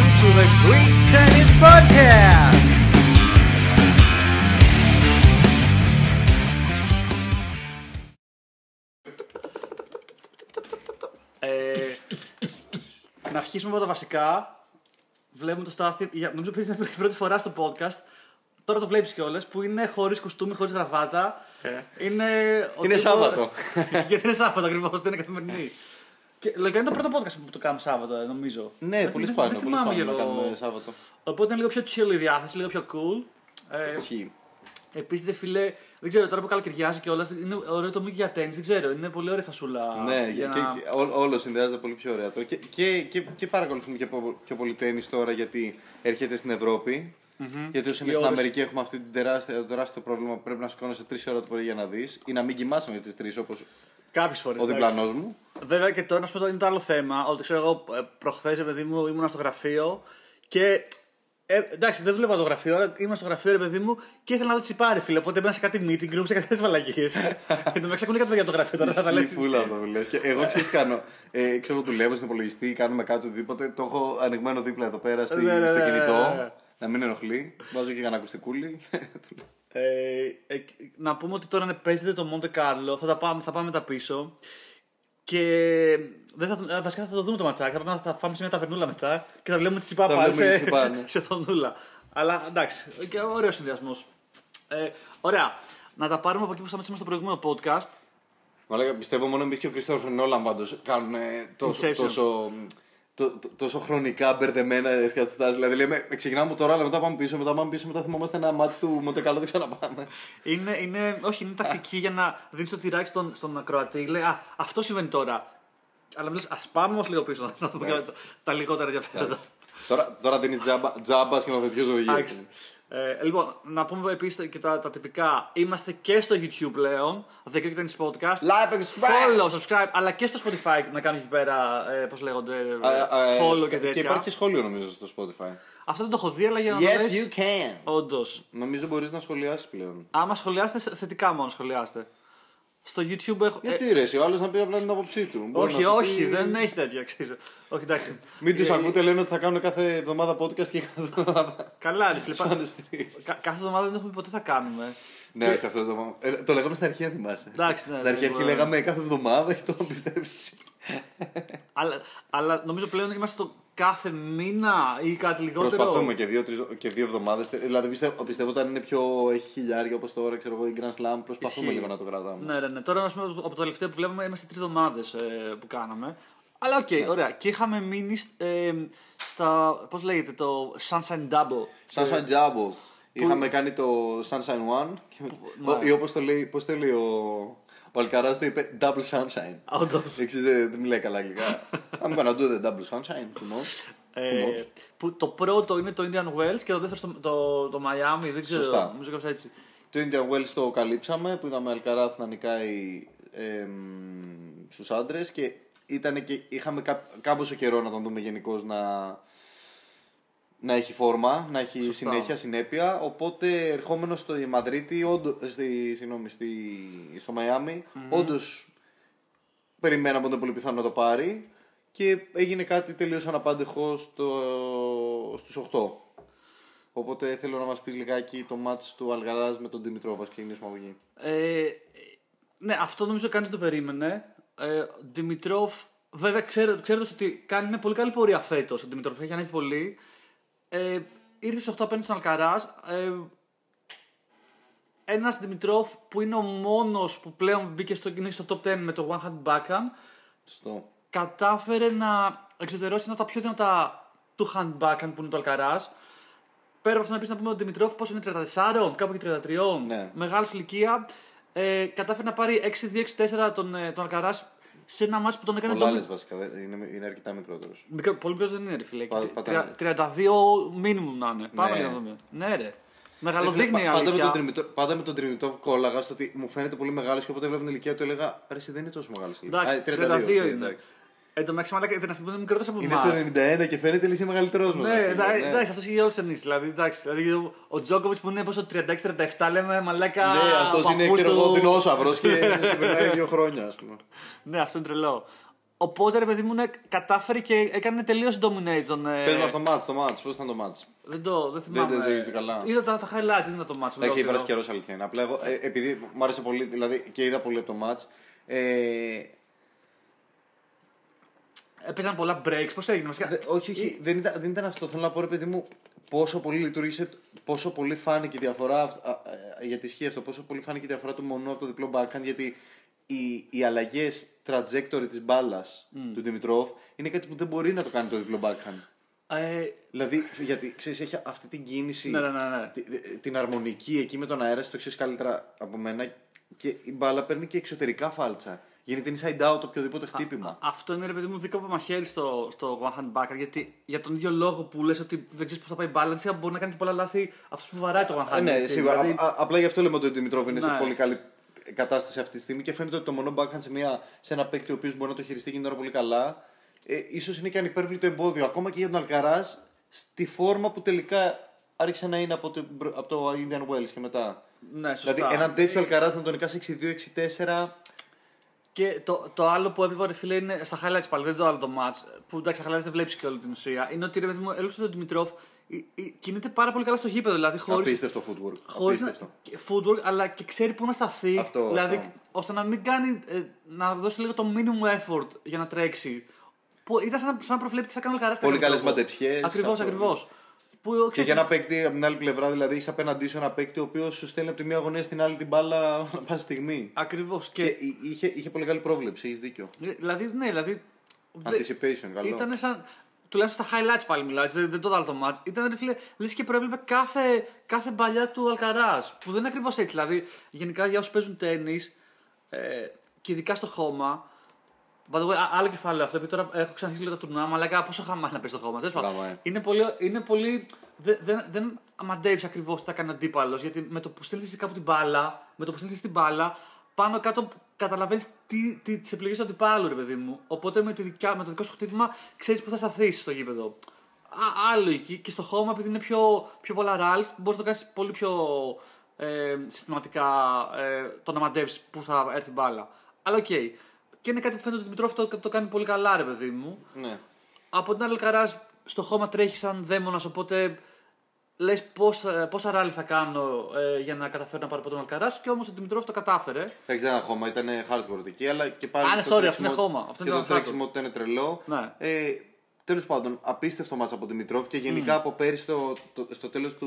to the Greek Tennis Podcast. Να αρχίσουμε από τα βασικά. Βλέπουμε το Στάθη, νομίζω ότι είναι η πρώτη φορά στο podcast. Τώρα το βλέπεις κιόλας, που είναι χωρίς κουστούμι, χωρίς γραβάτα. Είναι Σάββατο. Γιατί είναι Σάββατο ακριβώς, δεν είναι καθημερινή. Και λογικά είναι το πρώτο podcast που το κάνουμε Σάββατο, νομίζω. Ναι, πολύ σπάνιο να κάνουμε Σάββατο. Οπότε είναι λίγο πιο chill η διάθεση, λίγο πιο cool. Ισχύει. Επίσης, φίλε, δεν ξέρω, τώρα που καλοκαιριάζει κιόλας, είναι ωραίο το μήκη για τένις, δεν ξέρω, είναι πολύ ωραία φασούλα. Ναι, όλο συνδυάζεται πολύ πιο ωραία τώρα. Και παρακολουθούμε και πιο πολύ τένις τώρα γιατί έρχεται στην Ευρώπη. Γιατί όσοι είναι στην Αμερική έχουμε αυτό το τεράστιο πρόβλημα που πρέπει να σηκώνεσαι 3 ώρα το πρωί για να δεις ή να μην κοιμάσαι με τις 3 όπως κάποιες φορές, ο διπλανός μου. Βέβαια και τώρα να σου πω είναι το άλλο θέμα. Ότι ξέρω εγώ, προχθές, παιδί μου, ήμουν στο γραφείο και. Εντάξει, δεν δούλευα το γραφείο, αλλά ήμουν στο γραφείο, ρε παιδί μου, και ήθελα να δω τι πάρει, φίλε. Οπότε έμπαινα σε κάτι meeting room, σε κάτι βαλακίες. Και το μεταξύ ακούνε κάτι για το γραφείο τώρα. Θα λέει φούλα αυτό που λες. Και εγώ ξέρω τι κάνω. Ξέρω δουλεύω στον υπολογιστή, κάνουμε κάτι οτιδήποτε. Το έχω ανοιγμένο δίπλα εδώ πέρα στο κινητό. Να μην ενοχλεί. Βάζω και ένα ακουστικούλι. Να πούμε ότι τώρα παίζεται το Monte Carlo, θα πάμε τα πίσω. Και βασικά θα το δούμε το ματσάκι. Θα φάμε σε μια ταβερνούλα μετά και θα βλέπουμε τη Σιπά πάλι σε οθονούλα. Αλλά εντάξει, και ωραίο συνδυασμό. Ωραία. Να τα πάρουμε από εκεί που σταματήσαμε στο προηγούμενο podcast. Μα πιστεύω μόνο εμείς και ο Κριστόφερ Νόλαν πάντως κάνουν τόσο χρονικά μπερδεμένα σκατστάσεις. Δηλαδή λέμε, ξεκινάμε από τώρα, αλλά μετά πάμε πίσω, μετά θυμόμαστε ένα μάτι του Μοντεκάλο, δεν ξαναπάμε. Είναι τακτική για να δίνεις το τυράκι στον ακροατή. Λέει, αυτό συμβαίνει τώρα. Αλλά μου λες, ας πάμε όμως λίγο πίσω, να δούμε τα λιγότερα ενδιαφέροντα. Τώρα δίνεις τζάμπα σκηνοθετικές οδηγίες. Λοιπόν, να πούμε επίσης και τα τυπικά. Είμαστε και στο YouTube πλέον, The Greek Tennis Podcast. Like, follow, subscribe, αλλά και στο Spotify να κάνουμε εκεί πέρα, πώς λέγονται, follow και τέτοια. Και υπάρχει σχόλιο νομίζω στο Spotify. Αυτό δεν το έχω δει, αλλά για να το δεις. Yes, you can. Όντως. Νομίζω μπορείς να σχολιάσεις πλέον. Άμα σχολιάσετε, θετικά μόνο σχολιάστε. Στο YouTube έχω. Γιατί ρε, ο άλλος να πει απλά την άποψή του. Όχι, δεν έχει τέτοια, ξέρω. Όχι, εντάξει. Μην τους ακούτε, λένε ότι θα κάνουν κάθε εβδομάδα podcast και κάθε εβδομάδα. Καλά, ρε φίλε. Κάθε εβδομάδα δεν έχουμε πει ποτέ θα κάνουμε. Ναι, όχι αυτό το λέγαμε στην αρχή, αν θυμάσαι. Στην αρχή λέγαμε κάθε εβδομάδα και το έχω πιστέψει. Αλλά νομίζω πλέον είμαστε στο κάθε μήνα ή κάτι λιγότερο. Προσπαθούμε και 2 εβδομάδες. Δηλαδή πιστεύω όταν είναι πιο έχει χιλιάρια όπως τώρα, ξέρω εγώ, η Grand Slam, προσπαθούμε λίγο να το κρατάμε. Ναι. Τώρα από το τελευταίο που βλέπουμε είμαστε 3 εβδομάδες που κάναμε. Αλλά οκ, ωραία. Και είχαμε μείνει στα. Πώς λέγεται το Sunshine Double. Sunshine Doubles. Είχαμε κάνει το Sunshine One. Ή όπως το λέει, πώς το λέει ο Αλκαράς, το είπε Double Sunshine. Όντως. Δεν μιλάει καλά αγγλικά. I'm gonna do the Double Sunshine. Που το πρώτο είναι το Indian Wells και το δεύτερο το Miami. Δεν ξέρω. Νομίζω κάπως έτσι. Το Indian Wells το καλύψαμε που είδαμε Αλκαράθ να νικάει στους άντρες και είχαμε κάμποσο καιρό να τον δούμε γενικώς να έχει φόρμα, να έχει συνέπεια. Οπότε ερχόμενο στο Μαδρίτη, στο Μαϊάμι, όντως περιμέναμε τον πολύ πιθανό να το πάρει και έγινε κάτι τελείως αναπάντεχο στους 8. Οπότε θέλω να μας πεις λιγάκι το μάτς του Αλγαράζ με τον Δημητρόβ, ας ξεκινήσουμε από εκεί. Ναι, αυτό νομίζω κανείς το περίμενε. Δημητρόβ, βέβαια ξέρετε ότι κάνει μια πολύ καλή πορεία φέτος. Ο Δημητρόβ έχει ανέβει πολύ. Ήρθε στους 8 απέναντι στον Αλκαράζ. Ένας Δημητρόβ που είναι ο μόνος που πλέον μπήκε στο top 10 με το one hand backhand. Σωστό. Κατάφερε να εξωτερώσει ένα από τα πιο δυνατά του hand backhand που είναι το Αλκαράζ. Πέρα από αυτό να πεις να πούμε ότι ο Δημητρόβ πόσο είναι 34, κάπου και 33, ναι. Μεγάλη ηλικία. Κατάφερε να πάρει 6-2-6-4 τον Αλκαράζ σε ένα μάτς που τον έκανε. Πολλά άλλες βασικά, είναι αρκετά μικρότερος. Πολύ μικρός δεν είναι, ρε φίλε. 32 μίνιμουμ να είναι. Πάμε να δούμε. Ναι, ρε. Μεγαλοδείχνει η αλήθεια. Πάντα με τον Δημητρόβ κόλλαγα στο ότι μου φαίνεται πολύ μεγάλος και όποτε βλέπω την ηλικία του έλεγα ρε, εσύ δεν είναι τόσο μεγάλος. Εντάξει, 32 είναι. Εν τω μεταξύ, μαλάκα, δεν είναι μικρότερος από εμάς. Είναι το 91 και φαίνεται λύση μεγαλύτερος μας. Ναι, εντάξει, αυτό είχε όλους τους ταινίσεις. Δηλαδή, ο Τζόκοβιτς που είναι πόσο 36-37, λέμε μαλάκα. Ναι, αυτός είναι, ξέρω εγώ, δεινόσαυρος και συμπερνάει 2 χρόνια, ας πούμε. Ναι, αυτό είναι τρελό. Οπότε ρε παιδί μου κατάφερε και έκανε τελείως dominate τον. Πες μας το match, πώς ήταν το match. Δεν θυμάμαι. Δεν το καλά. Είδα τα highlights, δεν είδα το match. Εντάξει, πέρασε καιρός αλήθεια είναι. Απλά εγώ, επειδή μου άρεσε πολύ, δηλαδή και είδα πολύ από το match. Έπαιζαν πολλά breaks, πώς έγινε βασικά. Όχι, δεν ήταν αυτό. Θέλω να πω ρε παιδί μου πόσο πολύ λειτουργήσε, πόσο πολύ φάνηκε η διαφορά. Γιατί ισχύει αυτό, πόσο πολύ φάνηκε η διαφορά του Μονού από το διπλό backhand. Γιατί οι αλλαγές trajectory της μπάλας του Δημητρόφ είναι κάτι που δεν μπορεί να το κάνει το διπλό backhand. Δηλαδή, γιατί ξέρεις, έχει αυτή την κίνηση, ναι. την αρμονική εκεί με τον αέρα, το ξέρεις καλύτερα από μένα. Και η μπάλα παίρνει και εξωτερικά φάλτσα. Γίνεται inside out οποιοδήποτε χτύπημα. Αυτό είναι ρε παιδί μου δικό από μαχαίρι στο one hand backer. Γιατί για τον ίδιο λόγο που λες ότι δεν ξέρεις πού θα πάει η μπάλα, έτσι μπορεί να κάνει και πολλά λάθη αυτό που βαράει το one hand. Ναι, σίγουρα. Δηλαδή... Απλά γι' αυτό λέμε ότι ο Δημητρόβ είναι σε πολύ καλή κατάσταση αυτή τη στιγμή και φαίνεται ότι το μονό backhand σε ένα παίκτη ο οποίος μπορεί να το χειριστεί εκείνη την ώρα πολύ καλά. Ίσως είναι και ανυπέρβλητο εμπόδιο ακόμα και για τον Αλκαράζ στη φόρμα που τελικά άρχισε να είναι από το Indian Wells και μετά. Ναι, σωστά. Δηλαδή έναν τέτοιο Αλκαράζ να τον νικάσει 6-2-6-4. Και το άλλο που έβλεπα, ρε φίλε, είναι στα highlights πάλι, δεν το άλλο το match. Που εντάξει, στα highlights δεν βλέπει και όλη την ουσία. Είναι ότι ρε παιδί μου, έλειψε τον Δημητρόφ, κινείται πάρα πολύ καλά στο γήπεδο. Δηλαδή, απίστευτο footwork. Χωρίς footwork, αλλά και ξέρει πού να σταθεί. Αυτό. Ώστε να μην κάνει. Να δώσει λίγο το minimum effort για να τρέξει. Που ήταν σαν να προβλέπει τι θα κάνει ο Αλκαράζ. Πολύ καλές μαντεψιές. Ακριβώς. Και για ένα παίκτη από την άλλη πλευρά, δηλαδή έχει απέναντί σου ένα παίκτη ο οποίος σου στέλνει από τη μία γωνία στην άλλη την μπάλα ανά πάσα στιγμή. Ακριβώς. Και είχε πολύ καλή πρόβλεψη, έχει δίκιο. Δηλαδή. Anticipation, καλό. Ήταν σαν. Τουλάχιστον στα highlights πάλι μιλάω, δεν το άλλο το match. Ήταν ρε φίλε, λες και προέβλεπε κάθε μπαλιά του Αλκαράζ. Που δεν είναι ακριβώς έτσι. Δηλαδή, γενικά για όσους παίζουν τένις και ειδικά στο χώμα. By the way, άλλο κεφάλαιο αυτό, επειδή τώρα έχω ξαναρχίσει λίγο τα τουρνουά, αλλά πόσο χαμά να παίζει στο χώμα. Είναι πολύ. Δεν μαντεύει ακριβώς τι θα κάνει ο αντίπαλος, γιατί με το που στέλνει κάπου την μπάλα, με το που στέλνει την μπάλα, πάνω κάτω καταλαβαίνει τις επιλογές του αντιπάλου, ρε παιδί μου. Οπότε με το δικό σου χτύπημα ξέρει που θα σταθεί στο γήπεδο. Άλλο εκεί και στο χώμα, επειδή είναι πιο πολλά ράλς, μπορεί να το κάνει πολύ πιο συστηματικά το να μαντεύει που θα έρθει η μπάλα. Αλλά οκ. Και είναι κάτι που φαίνεται ότι ο Δημητρόφ το κάνει πολύ καλά, ρε παιδί μου. Ναι. Από την άλλη, ο Αλκαράζ στο χώμα τρέχει σαν δαίμονας, οπότε λες πόσα ράλι θα κάνω για να καταφέρω να πάρω από τον Αλκαράζ. Και όμως ο Δημητρόφ το κατάφερε. Εντάξει, δεν ήταν χώμα, ήταν hardcore εκεί, αλλά και πάλι. Αυτό είναι χώμα. Και το τρέξιμο ήταν τρελό. Ναι. Τέλος πάντων, απίστευτο μάτς από τον Δημητρόφ και γενικά από πέρυσι στο τέλος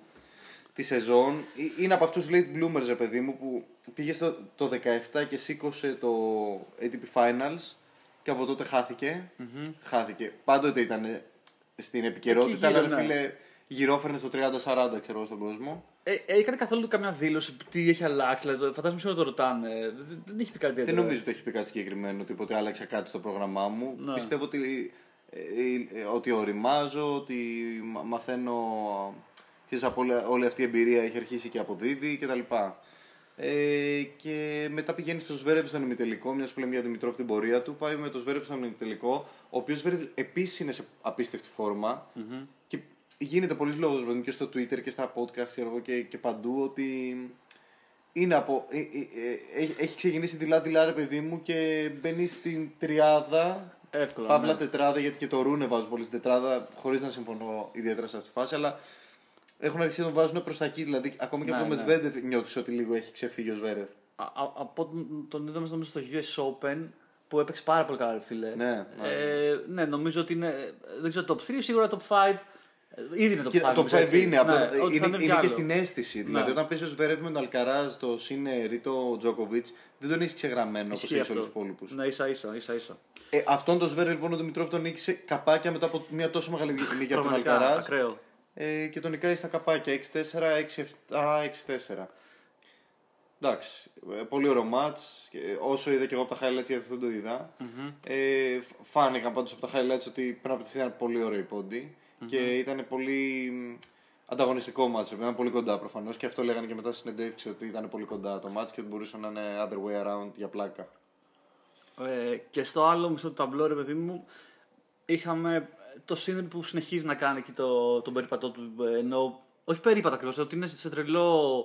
τη σεζόν είναι από αυτούς late bloomers, ρε παιδί μου, που πήγε το 17 και σήκωσε το ATP Finals και από τότε χάθηκε. Χάθηκε. Πάντοτε ήταν στην επικαιρότητα, αλλά φίλε γυρόφερνε στο 30-40 ξέρω στον κόσμο. Έκανε καθόλου καμιά δήλωση τι έχει αλλάξει, δηλαδή φαντάζομαι σίγουρα το ρωτάνε. Δεν έχει πει κάτι τέτοιο. Δεν νομίζω ότι έχει πει κάτι συγκεκριμένο, ότι άλλαξε κάτι στο πρόγραμμά μου. Ναι. Πιστεύω ότι οριμάζω, ότι μαθαίνω. Από όλη αυτή η εμπειρία έχει αρχίσει και αποδίδει κτλ. Και μετά πηγαίνει στο Σβέρευ στον ημιτελικό, μια που λέμε για Δημητρόφ την πορεία του. Πάει με το Σβέρευ στον ημιτελικό, ο οποίος επίσης είναι σε απίστευτη φόρμα. Και γίνεται πολλής λόγος και στο Twitter και στα podcast και παντού ότι είναι έχει ξεκινήσει δειλά-δειλά, ρε παιδί μου, και μπαίνει στην τριάδα. Εύκολα. Παύλα τετράδα, γιατί και το Ρούνε βάζουν πολύ στην τετράδα, χωρίς να συμφωνώ ιδιαίτερα σε αυτή τη φάση, αλλά έχουν αρχίσει να τον βάζουν προς τα εκεί. Δηλαδή, ακόμα και από το Μετβέντεφ νιώθεις ότι λίγο έχει ξεφύγει ο Σβέρεφ. Από τον είδαμε νομίζω στο US Open που έπαιξε πάρα πολύ καλά, φίλε. Ναι, νομίζω ότι είναι. Δεν ξέρω, top 3, σίγουρα top 5. Ήδη είναι top 5. Το 5 είναι, είναι και στην αίσθηση. Δηλαδή, όταν παίζει ο Σβέρεφ με τον Αλκαράζ, το Σίνε, Ρίτο, Τζόκοβιτς, δεν τον έχει ξεγραμμένο όπως έχει όλους τους υπόλοιπους. Ναι, ίσα-ίσα. Αυτόν τον Σβέρεφ λοιπόν ο Δημητρόφ τον νίκησε καπάκια μετά από μια τόσο μεγάλη νίκη από τον Αλκαράζ. Και τον νικάει στα καπάκια 6-4, 6-7, 6-4. Εντάξει, πολύ ωραίο μάτς. Όσο είδα και εγώ από τα highlights, γιατί αυτό το είδα. Φάνηκαν πάντως από τα highlights ότι πριν από τη ήταν πολύ ωραίο η πόντι. Και ήταν πολύ ανταγωνιστικό μάτς. Ήταν πολύ κοντά προφανώς. Και αυτό λέγανε και μετά στη συνεντεύξη ότι ήταν πολύ κοντά το μάτς και ότι μπορούσε να είναι other way around για πλάκα. Και στο άλλο μισό του ταμπλό, ρε παιδί μου, είχαμε το Σίνερ που συνεχίζει να κάνει εκεί τον περίπατό του. Ενώ, όχι περίπατο ακριβώς, ότι είναι σε τρελό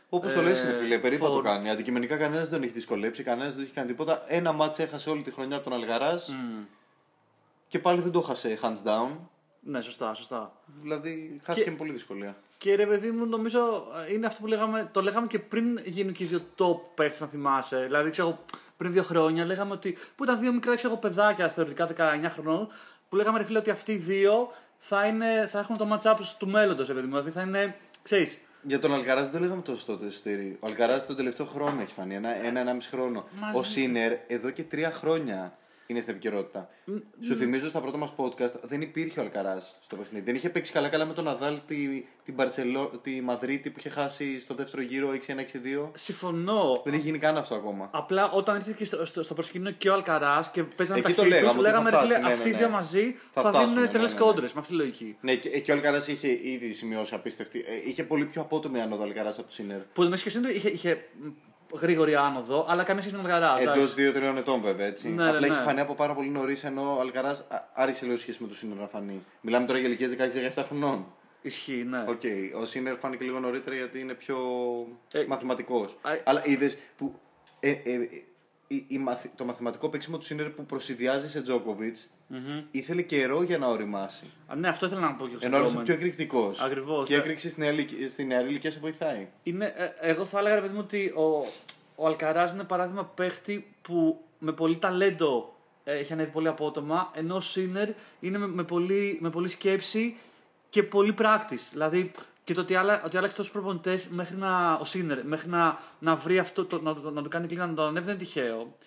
Όπως το λες, φίλε, περίπου το κάνει. Αντικειμενικά κανένας δεν τον έχει δυσκολέψει, κανένας δεν του έχει κάνει τίποτα. Ένα μάτς έχασε όλη τη χρονιά από τον Αλγαράζ και πάλι δεν το έχασε hands down. Ναι, σωστά. Δηλαδή χάθηκε με πολύ δυσκολία. Και ρε παιδί μου, νομίζω είναι αυτό που το λέγαμε και πριν γίνουν και οι δύο top παίκτες, να θυμάσαι. Δηλαδή, ξέρω, πριν 2 χρόνια λέγαμε ότι. Που ήταν 2 μικρά παιδάκια, θεωρητικά 19 χρονών, που λέγαμε ρε φίλε ότι αυτοί οι δύο θα έχουν το match-up του μέλλοντος, ρε παιδί μου. Δηλαδή θα είναι. Ξέρεις. Για τον Αλγαράζ δεν το λέγαμε τόσο τότε, Στήρι. Ο Αλγαράζ τον τελευταίο χρόνο έχει φανεί, 1,5 χρόνο. Ο Σίνερ εδώ και 3 χρόνια είναι στην επικαιρότητα. Σου θυμίζω στα πρώτα μας podcast δεν υπήρχε ο Αλκαράζ στο παιχνίδι. Δεν είχε παίξει καλά με τον Ναδάλ τη Μαδρίτη που είχε χάσει στο δεύτερο γύρο 6-1-6-2. Συμφωνώ. Δεν έχει γίνει καν αυτό ακόμα. Απλά όταν ήρθε και στο προσκήνιο και ο Αλκαράζ και παίζανε εκεί μεταξύ τους, λέγαμε φτάσει, αυτοί οι δύο μαζί θα δίνουν τρελές κόντρες με αυτή τη λογική. Ναι, και ο Αλκαράζ είχε ήδη σημειώσει απίστευτη. Είχε πολύ πιο απότομη άνοδο ο Αλκαράζ από το Σίνερ. Που το Μέση είχε γρήγορη άνοδο, αλλά καμία σχέση με τον Αλκαράζ. Εντός 2-3 ετών βέβαια έτσι. Ναι, απλά ναι. έχει φανεί από πάρα πολύ νωρίς ενώ ο Αλκαράζ άρχισε λίγο σχέση με το Σίνερ να φανεί. Μιλάμε τώρα για ηλικίες 16-17 χρονών. Ισχύει, ναι. Okay. Ο Σίνερ φάνηκε λίγο νωρίτερα γιατί είναι πιο μαθηματικός. Αλλά είδες που το μαθηματικό παίξιμο του Σίνερ που προσυδειάζει σε Τζόκοβιτς ήθελε καιρό για να οριμάσει. Ναι, αυτό ήθελα να πω και ενώ είναι πιο εκρηκτικός. Ακριβώς. Και η έκρηξη στην νεαρή ηλικία σε βοηθάει. Εγώ θα έλεγα, ρε παιδί μου, ότι ο Αλκαράζ είναι παράδειγμα παίχτη που με πολύ ταλέντο έχει ανέβει πολύ απότομα, ενώ ο Σίνερ είναι με πολύ σκέψη και πολύ practice. Δηλαδή και το ότι άλλαξε τόσους προπονητές ο Σίνερ μέχρι να βρει αυτό, να το κάνει κλίνα, να το ανέβει, δεν είναι τυχαίο.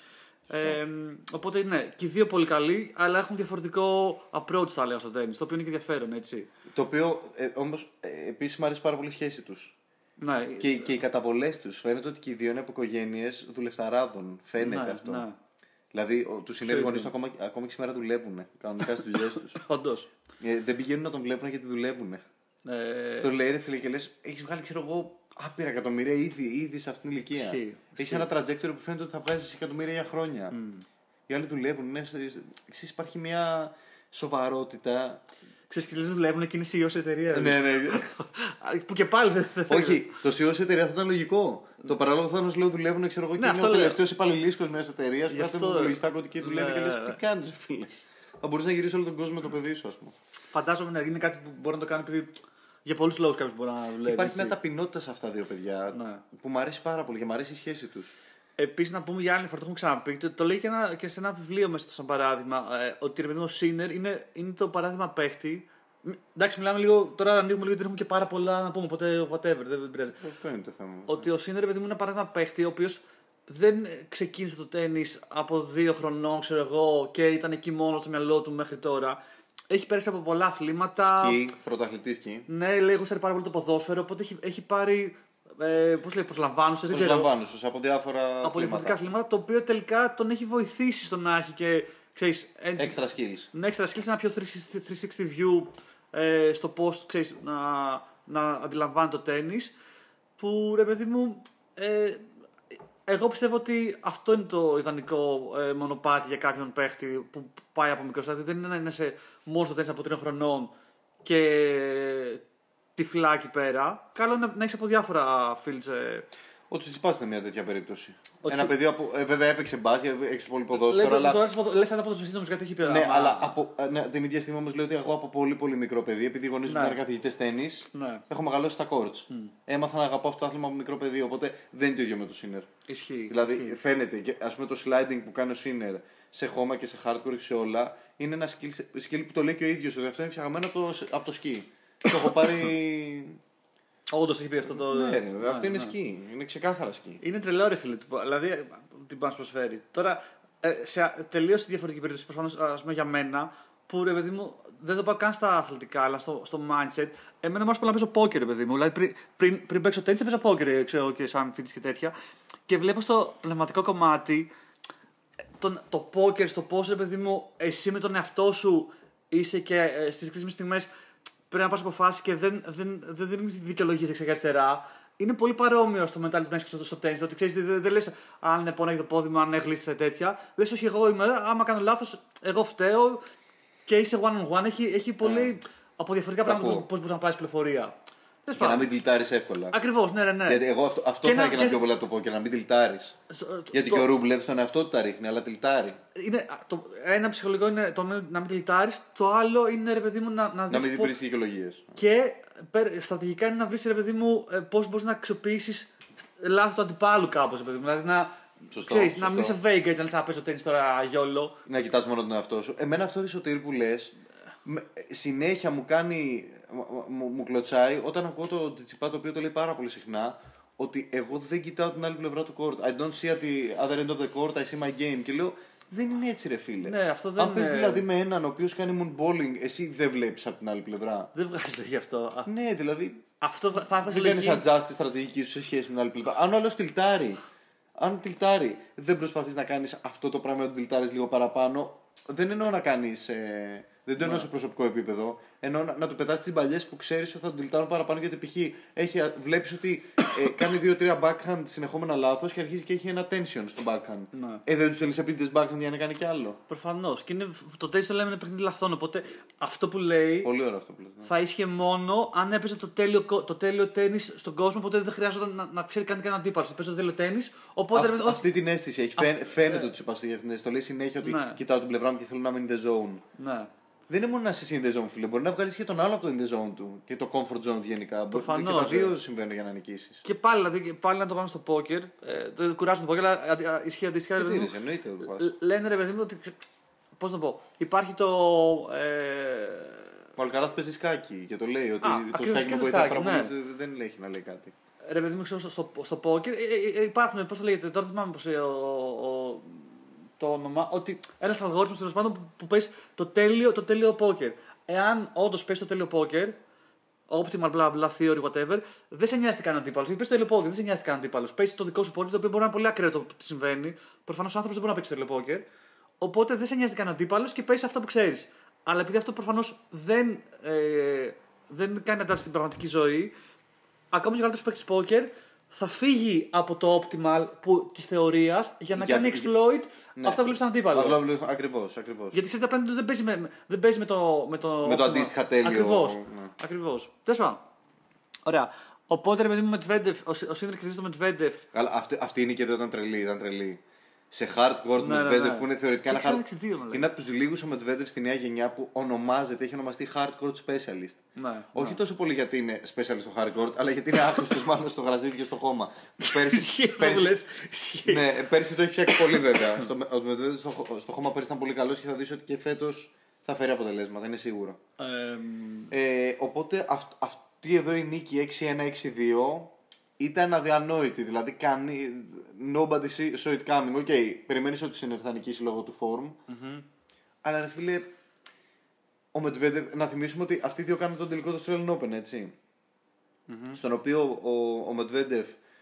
Οπότε ναι, και οι δύο πολύ καλοί, αλλά έχουν διαφορετικό approach, θα λέω, στο τέννις, το οποίο είναι και ενδιαφέρον, έτσι. Το οποίο όμως επίσης μου αρέσει πάρα πολύ η σχέση τους. Ναι. Και οι καταβολές τους φαίνεται ότι και οι δύο είναι από οικογένειες δουλευταράδων. Φαίνεται αυτό. Ναι. Δηλαδή, τους συνεργονείς του ακόμα και σήμερα δουλεύουν κανονικά στις δουλειές τους. Όντως. Δεν πηγαίνουν να τον βλέπουν γιατί δουλεύουν. Το λέει ρε φίλε και λες, έχεις βγάλει ξέρω εγώ άπειρα εκατομμύρια ήδη σε αυτήν την ηλικία. Έχεις ένα trajectory που φαίνεται ότι θα βγάζεις εκατομμύρια για χρόνια. Οι άλλοι δουλεύουν. Εξής υπάρχει μια σοβαρότητα. Ξέρεις, και δουλεύουν και είναι CEO σε εταιρεία. Ναι. Που και πάλι δεν. Όχι, το CEO σε εταιρεία θα ήταν λογικό. Το παράλογο θα λέω δουλεύουν, ξέρω εγώ, και είναι ο τελευταίος υπαλληλίσκος μιας εταιρείας που κάθεται με υπολογιστά και δουλεύει και λες τι κάνεις, φίλε. Θα μπορείς να γυρίσεις όλο τον κόσμο με το παιδί σου, ας πούμε. Φαντάζομαι να είναι κάτι που μπορεί να το κάνει επειδή για πολλούς λόγους κάποιος μπορεί να δουλεύει. Υπάρχει μια ταπεινότητα σε αυτά δύο παιδιά που μου αρέσει πάρα πολύ και μου αρέσει η σχέση τους. Επίσης, να πούμε για άλλη φορά, το έχουμε ξαναπεί, το λέει και σε ένα βιβλίο μέσα σαν παράδειγμα, ότι ρε παιδί μου, ο Σίνερ είναι το παράδειγμα παίχτη. Εντάξει, μιλάμε λίγο, τώρα ανοίγουμε λίγο γιατί έχουμε και πάρα πολλά να πούμε, οπότε whatever, δεν πειράζει. Αυτό είναι το θέμα. Ότι ο Σίνερ, παιδί μου, είναι ένα παράδειγμα παίχτη, ο οποίος δεν ξεκίνησε το τέννις από 2 χρονών, ξέρω εγώ, και ήταν εκεί μόνο στο μυαλό του μέχρι τώρα. Έχει πέραξει από πολλά αθλήματα. Σκι, πρωταθλητή σκι. Ναι, λέει, γούσταρε πάρα πολύ το ποδόσφαιρο, οπότε έχει πάρει. Πώς λέει, προσλαμβάνουσες, από διάφορα από διαφορετικά αθλήματα, το οποίο τελικά τον έχει βοηθήσει στο να έχει και. Ξέρεις, extra skills. Ναι, extra skills, ένα πιο 360 view στο πώς να αντιλαμβάνει το τέννις. Που ρε παιδί μου, εγώ πιστεύω ότι αυτό είναι το ιδανικό μονοπάτι για κάποιον παίχτη που πάει από μικρό. Δηλαδή δεν είναι να είναι μόνο στο τέννις από 3 χρονών και τυφλά εκεί πέρα. Καλό είναι να έχει από διάφορα fields. Ο Τσιτσιπάς ήταν μια τέτοια περίπτωση. Ένα παιδί βέβαια έπαιξε μπάσκετ, έπαιξε πολύ ποδόσφαιρο. Λέει θα τα ποδοσφαιριστή όμως κάτι έχει πει. Ναι, αλλά την ίδια στιγμή όμως λέω ότι εγώ από πολύ πολύ μικρό παιδί, επειδή οι γονείς μου ήταν καθηγητές τέννις, έχω μεγαλώσει στα κόρτς. Έμαθα να αγαπάω αυτό το άθλημα από μικρό παιδί, οπότε δεν είναι το ίδιο με το Σίνερ. Ισχύει. Δηλαδή φαίνεται, και ας πούμε το sliding που κάνει ο Σίνερ σε χώμα και σε hardcore και σε όλα, είναι ένα skill που το λέει και ο ίδιος, ότι αυτό είναι φτιαγμένο από το σκι. Το έχω πάρει. Όντως έχει πει αυτό το. Ναι, αυτό είναι σκι. Είναι ξεκάθαρα σκι. Είναι τρελό, ρε φίλε. Δηλαδή, τι πάνε να προσφέρει. Τώρα, σε τελείως διαφορετική περίπτωση, προφανώς, ας πούμε για μένα, που ρε παιδί μου, δεν το πάω καν στα αθλητικά, αλλά στο mindset. Εμένα μου άρεσε πολύ να παίζω πόκερ, ρε παιδί μου. Δηλαδή, πριν παίξω τέννις, έπαιζα πόκερ, ξέρω, και σαν φίτης και τέτοια. Και βλέπω στο πνευματικό κομμάτι το πόκερ, στο πώς, ρε παιδί μου, εσύ με τον εαυτό σου είσαι και στις κρίσιμες στιγμές. Πρέπει να πάρεις αποφάσεις και δεν δίνεις δικαιολογίες δεξιά-αριστερά. Είναι πολύ παρόμοιο στο mental που έχεις στο τέννις. Ότι ξέρεις, δεν λες αν πονάει το πόδι μου, αν γλύφτησε τέτοια. Λες, όχι, εγώ είμαι. Άμα κάνω λάθος, εγώ φταίω και είσαι one-on-one. Έχει πολύ από διαφορετικά πράγματα πώς μπορείς να πάρεις πληροφορία. Και να μην τιλτάρεις εύκολα. Ακριβώς, ναι. Γιατί εγώ αυτό θα έκανα πιο πολύ από το πόκερ, να μην τιλτάρεις. Γιατί και ο Ρούμπλεβ στον εαυτό του τα ρίχνει, αλλά τιλτάρει. Ένα ψυχολογικό είναι το να μην τιλτάρεις, το άλλο είναι ρε παιδί μου να μην βρεις δικαιολογίες. Και στρατηγικά είναι να βρεις ρε παιδί μου πώς μπορείς να αξιοποιήσεις λάθη του αντιπάλου κάπως. Δηλαδή να μην είσαι vague έτσι, να πες τένις τώρα γιόλο. Να κοιτάς μόνο τον εαυτό σου. Εμένα αυτό Σωτήρη που λες, συνέχεια μου κάνει. Μου κλωτσάει όταν ακούω το Τσιτσιπά το οποίο το λέει πάρα πολύ συχνά ότι εγώ δεν κοιτάω την άλλη πλευρά του court. I don't see at the other end of the court, I see my game. Και λέω δεν είναι έτσι ρε φίλε. Ναι, αυτό δεν αν πες δηλαδή με έναν ο οποίος κάνει moonballing, εσύ δεν βλέπεις από την άλλη πλευρά. Δεν βγάζει λόγια γι' αυτό. Ναι, δηλαδή. Αυτό θα δεν κάνεις adjust τη στρατηγική σου σε σχέση με την άλλη πλευρά. Αν ο άλλος τιλτάρει, δεν προσπαθείς να κάνεις αυτό το πράγμα, ότι τιλτάρεις λίγο παραπάνω. Δεν εννοώ να κάνεις. Δεν το εννοώ σε προσωπικό επίπεδο. Εννοώ να του πετάς τις μπαλιές που ξέρεις ότι θα τον τιλτάρουν παραπάνω. Γιατί π.χ. βλέπεις ότι κάνει 2-3 backhand συνεχόμενα λάθος και αρχίζει και έχει ένα tension στο backhand. Δεν του στέλνεις επίτηδες backhand για να κάνει κι άλλο. Προφανώς. Και το tennis το λέμε είναι παιχνίδι λαθών. Οπότε αυτό που λέει. Πολύ ωραίο αυτό που λέει. Θα ίσχυε μόνο αν έπαιζε το τέλειο τένις στον κόσμο. Οπότε δεν χρειάζονταν να ξέρει καν αντίπαλο. Παίζει το τέλειο τένις. Αυτή την αίσθηση έχει. Φαίνεται ότι του είπα στο γεύτη. Το λέει συνέχεια ότι κοιτάω την πλευρά μου και θέλω να μείνει in the zone. Ναι. Δεν είναι μόνο να είσαι in the zone, φίλε. Μπορεί να βγάλει και τον άλλο από το in the zone του και το comfort zone του γενικά. Προφανώς, και τα δύο συμβαίνουν για να νικήσεις. Και πάλι να το πάμε στο poker. Δεν κουράζουν το poker, αλλά ισχύει αντίστοιχα. Εννοείται. Λένε ρε παιδί μου ότι. Πώς να πω. Υπάρχει το. Ο Αλκαράθ παίζει σκάκι και το λέει ότι το σκάκι με βοηθάει πάρα πολύ. Δεν έχει να λέει κάτι. Ρε παιδί μου, στο poker υπάρχουν. Πώς το λέγεται, τώρα δεν θυμάμαι πώς το όνομα, ότι ένα αλγόριθμο τέλος πάντων που παίζει το τέλειο poker. Εάν όντως παίζει το τέλειο poker, optimal bla bla theory, whatever, δεν σε νοιάζει τι κάνει ο αντίπαλος. Γιατί παίζει το τέλειο poker, δεν σε νοιάζει τι κάνει ο αντίπαλος. Παίζει το δικό σου poker, το οποίο μπορεί να είναι πολύ ακραίο το τι συμβαίνει. Προφανώς ο άνθρωπος δεν μπορεί να παίξει το τέλειο poker. Οπότε δεν σε νοιάζει τι κάνει ο αντίπαλος και παίζει αυτό που ξέρεις. Αλλά επειδή αυτό προφανώς δεν κάνει αντάρτηση στην πραγματική ζωή, ακόμα και ο καλύτερος παίκτης poker θα φύγει από το optimal της θεωρίας για να κάνει exploit. Ναι. Αυτό βλέπει στον αντίπαλο. Ακριβώς. Γιατί ξέρετε απέναντι του δεν παίζει με το αντίστοιχα τέλειο. Ακριβώς. Τέλος πάντων. Ωραία. Οπότε ρε παιδί μου ο Σίντερ κριτίζει το Μετβέντεφ. Αλλά αυτή είναι και εδώ ήταν τρελή. Σε hardcore Μετβέντεφ που είναι θεωρητικά ένα hardcore. Είναι από τους λίγους ο Μετβέντεφ στη νέα γενιά που έχει ονομαστεί hardcore specialist. Ναι, όχι τόσο πολύ γιατί είναι specialist στο hardcore, αλλά γιατί είναι άχρηστος μάλλον στο γραζίδι και στο χώμα. Πέρσι το έχει φτιάξει πολύ βέβαια. Ο Μετβέντεφ στο χώμα πέρσι ήταν πολύ καλός και θα δεις ότι και φέτος θα φέρει αποτελέσματα, είναι σίγουρο. Οπότε αυτή εδώ η νίκη 6-1-6-2 ήταν αδιανόητη, δηλαδή nobody saw it coming. Περιμένεις ότι θα νικήσει λόγω του form. Αλλά ρε φίλε, ο Μετβέντεφ, να θυμίσουμε ότι αυτοί οι δύο κάνουν τον τελικό του Australian Open, έτσι. Στον οποίο ο Μετβέντεφ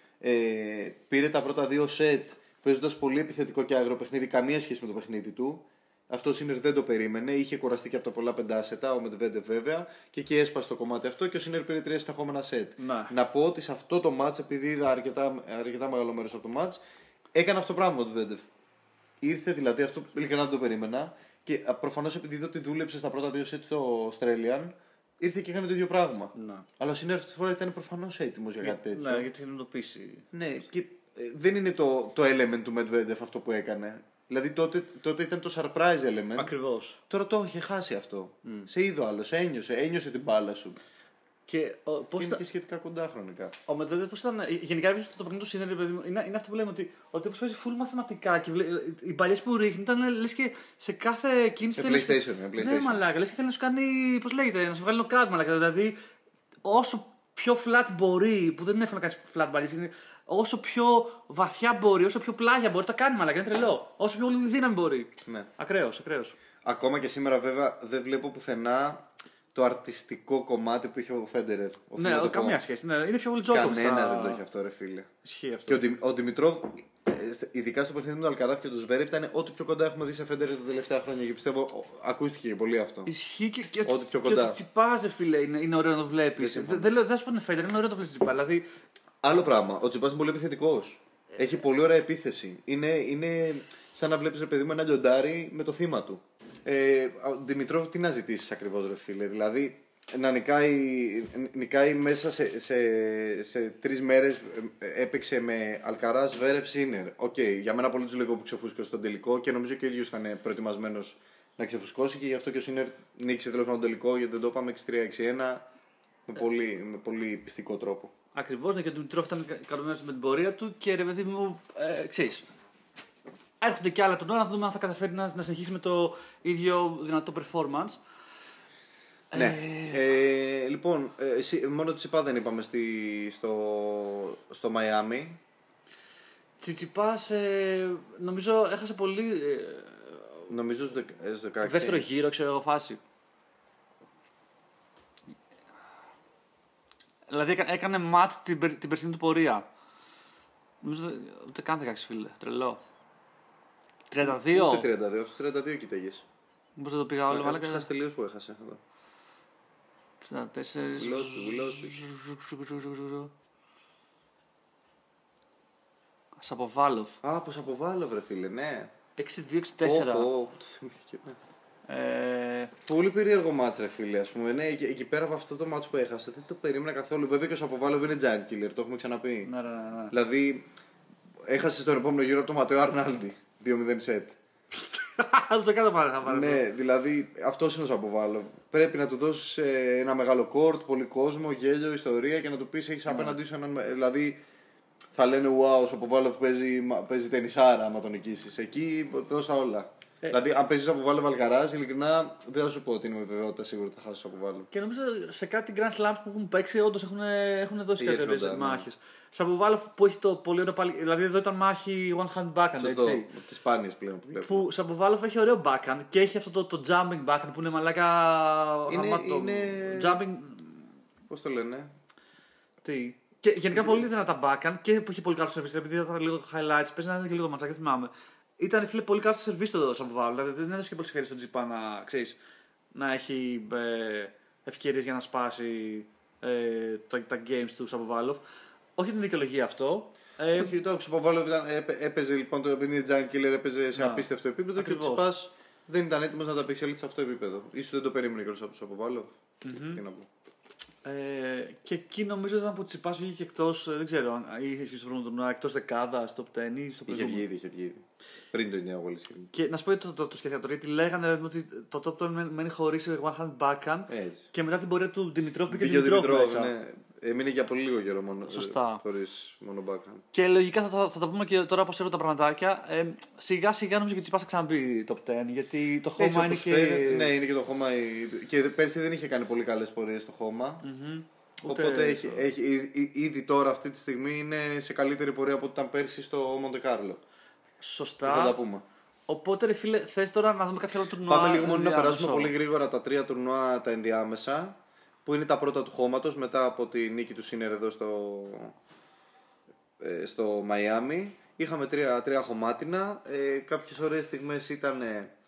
πήρε τα πρώτα δύο σετ παίζοντας πολύ επιθετικό και άγριο παιχνίδι, καμία σχέση με το παιχνίδι του. Αυτό ο Σίνερ δεν το περίμενε, είχε κουραστεί και από τα πολλά πεντάσετα, ο Μετβέντεφ βέβαια, και εκεί έσπασε το κομμάτι αυτό και ο Σίνερ πήρε 3 συνεχόμενα σετ. Να πω ότι σε αυτό το match, επειδή είδα αρκετά μεγάλο μέρος από το match, έκανε αυτό το πράγμα ο Μετβέντεφ. Ήρθε δηλαδή, αυτό ειλικρινά δεν το περίμενα, και προφανώς επειδή είδα ότι δούλεψε στα πρώτα δύο σετ στο Australian, ήρθε και έκανε το ίδιο πράγμα. Αλλά ο Σίνερ αυτή τη φορά ήταν προφανώς έτοιμος για κάτι τέτοιο. Ναι, γιατί είχε να το πείσει. Ναι, και δεν είναι το element του Μετβέντεφ αυτό που έκανε. Δηλαδή τότε ήταν το surprise element. Ακριβώς. Τώρα το είχε χάσει αυτό. Σε είδε ο άλλος, ένιωσε την μπάλα σου. Και είναι και σχετικά κοντά χρονικά. Ο Μετβέντεφ πώς ήταν. Γενικά το παιχνίδι του Σίνερ, είναι αυτό που λέμε ότι όπως παίζει full μαθηματικά και οι μπαλιές που ρίχνει ήταν λες και σε κάθε κίνηση. PlayStation. Ναι, μαλάκα. Λες και θέλει να σου κάνει. Πώς λέγεται, να σου βγάλει νοκάτ, μαλάκα. Δηλαδή όσο πιο flat μπορεί, που δεν είναι εύκολο να κάνει flat μπαλιές, όσο πιο βαθιά μπορεί, όσο πιο πλάγια μπορεί, τα κάνει μαλάκα. Είναι τρελό. Όσο πιο δύναμη μπορεί. Ναι. Ακραίος. Ακόμα και σήμερα βέβαια δεν βλέπω πουθενά το αρτιστικό κομμάτι που είχε ο Φέντερερ. Ναι, καμία σχέση. Ναι, είναι πιο πολύ Τζόκοβιτς. Κανένας δεν το έχει αυτό, ρε φίλε. Ισχύει αυτό. Και ο Δημητρόβ, ειδικά στο παιχνίδι με τον Αλκαράθ και τον Ζβέρεφ, ήταν ό,τι πιο κοντά έχουμε δει σε Φέντερερ τα τελευταία χρόνια. Και πιστεύω ακούστηκε πολύ αυτό. Ισχύει και ό,τι πιο κοντά. Και ο Τσιπάζε, φίλε, είναι ωραίο να το βλέπει. Δεν σου πω είναι Φέντερερ, είναι ωραίο να το βλέπει Τσιπά. Δηλαδή... Άλλο πράγμα. Ο Τσιπάς είναι πολύ επιθετικός. Έχει πολύ ωραία επίθεση. Είναι σαν να βλέπει, ρε παιδί μου, ένα λιοντάρι με το θύμα του. Ο Δημητρόβ, τι να ζητήσει ακριβώς, ρε φίλε. Δηλαδή, να νικάει μέσα σε 3 μέρες. Έπαιξε με Αλκαράς, Βέρεφ, Σίνερ. Οκ, για μένα πολύ τους λίγο που ξεφούσκωσε στον τελικό και νομίζω και ο ίδιος ήταν προετοιμασμένος να ξεφουσκώσει και γι' αυτό και ο Σίνερ νίκησε τέλος πάντων τον τελικό, γιατί δεν το είπαμε 6-3-6-1 με πολύ πιστικό τρόπο. Ακριβώς, ναι, και ο Δημητρόφ ήταν ικανοποιημένος με την πορεία του και ρε παιδί μου, ξέρεις. Έρχονται και άλλα τουρνουά να δούμε αν θα καταφέρει να συνεχίσει με το ίδιο δυνατό performance. Ναι. Λοιπόν, μόνο Τσιπά δεν είπαμε στο Μαϊάμι. Τσιτσιπάς, νομίζω έχασε πολύ. Νομίζω στο 16. Δεύτερο γύρο, ξέρω εγώ, φάση. Δηλαδή έκανε μάτς την περσινή του πορεία. Νομίζω ούτε καν 16, φίλε. Τρελό. 32. Ούτε 32 κοίταγες. Πώς δεν το πήγα όλο, μάλλον. Έχασε τελείως που έχασε εδώ. 64. Σαποβάλοφ. Από Σαποβάλοφ, ρε φίλε, ναι. 6-2-64. Το θυμήθηκε, ναι. Πολύ περίεργο μάτς, ρε φίλε. Ας πούμε. Ναι, εκεί πέρα από αυτό το μάτς που έχασε δεν το περίμενα καθόλου. Βέβαια και ο Σαποβάλοφ είναι giant killer, το έχουμε ξαναπεί. Ναι. Δηλαδή, έχασε στον επόμενο γύρο από τον Ματέο Αρνάλντι 2-0 σετ. Θα το κάνω πάρα. Ναι, δηλαδή αυτό είναι ο Σαποβάλοφ. Πρέπει να του δώσει ένα μεγάλο κόρτ, πολύ κόσμο, γέλιο, ιστορία και να του πει: έχει απέναντί σου έναν. Δηλαδή θα λένε: wow, ο Σαποβάλοφ παίζει τενισάρα άμα τον νικήσει. Εκεί δώσ' τα όλα. Δηλαδή, αν παίζει Σαποβάλοφ Αλκαράζ, ειλικρινά δεν θα σου πω ότι είναι με βεβαιότητα σίγουρα ότι θα χάσει Σαποβάλοφ. Και νομίζω σε κάτι Grand Slams που έχουν παίξει, όντως έχουν δώσει κάτι μάχες. Σαποβάλοφ που έχει το πολύ ωραίο πάλι. Δηλαδή, εδώ ήταν μάχη one hand backhand. Σωστό, έτσι. Από τις σπάνιες πλέον που βλέπω. Που Σαποβάλοφ έχει ωραίο backhand και έχει αυτό το jumping backhand που είναι μαλάκα. Είναι. Jumping. Πώς το λένε. Τι. Και γενικά πολύ δυνατά backhand και που έχει πολύ καλό service. Επειδή είδα λίγο highlights, παίζει να δει και λίγο ματσάκι, δεν θυμάμαι. Ήταν φίλε πολύ καλό service το Σαποβάλοφ. Δηλαδή δεν έδωσε και πολύ ευκαιρίες στον Τζιπά να έχει ευκαιρίες για να σπάσει τα games του Σαποβάλοφ. Όχι την δικαιολογία αυτό. Όχι, το Σαποβάλοφ έπαιζε λοιπόν επειδή είναι giant killer, έπαιζε σε απίστευτο επίπεδο και ο Τσιπάς δεν ήταν έτοιμος να τα απεξελθεί σε αυτό το επίπεδο. Ίσως δεν το περίμενε κιόλας από τον Σαποβάλοφ. Τι να πω. Και εκεί νομίζω ήταν που ο Τσιπάς βγήκε εκτός, δεν ξέρω αν είχε στο πρώτο τουρνουά, εκτός δεκάδας, top 10 ή στο προηγούμενο. Είχε βγει. Πριν το 9 Wallis. Και να σου πω το σκέφτηκα τώρα, γιατί λέγανε ότι το top 10 μένει χωρίς one hand backhand και μετά την πορεία του Δημητρόφ πήγε ο Δημητρόφ μέσα. Ναι. Έμεινε για πολύ λίγο καιρό μόνο. Σωστά. Χωρίς μόνο backhand. Και λογικά θα τα πούμε και τώρα όπως έρχονται τα πραγματάκια. Σιγά σιγά νομίζω ότι Τσιπάς θα ξαναμπεί top 10, γιατί το χώμα είναι και. Ναι, είναι και το χώμα. Και πέρσι δεν είχε κάνει πολύ καλές πορείες στο χώμα. Οπότε ήδη τώρα αυτή τη στιγμή είναι σε καλύτερη πορεία από ό,τι ήταν πέρσι στο Μοντεκάρλο. Σωστά. Θα τα πούμε. Οπότε ρε φίλε, θες τώρα να δούμε κάποια άλλα τουρνουά. Πάμε λίγο μόνο να περάσουμε πολύ γρήγορα τα 3 τουρνουά τα ενδιάμεσα. Που είναι τα πρώτα του χώματος μετά από τη νίκη του Σίνερ εδώ στο Μαϊάμι. Είχαμε τρία χωμάτινα. Κάποιες ωραίες στιγμές ήταν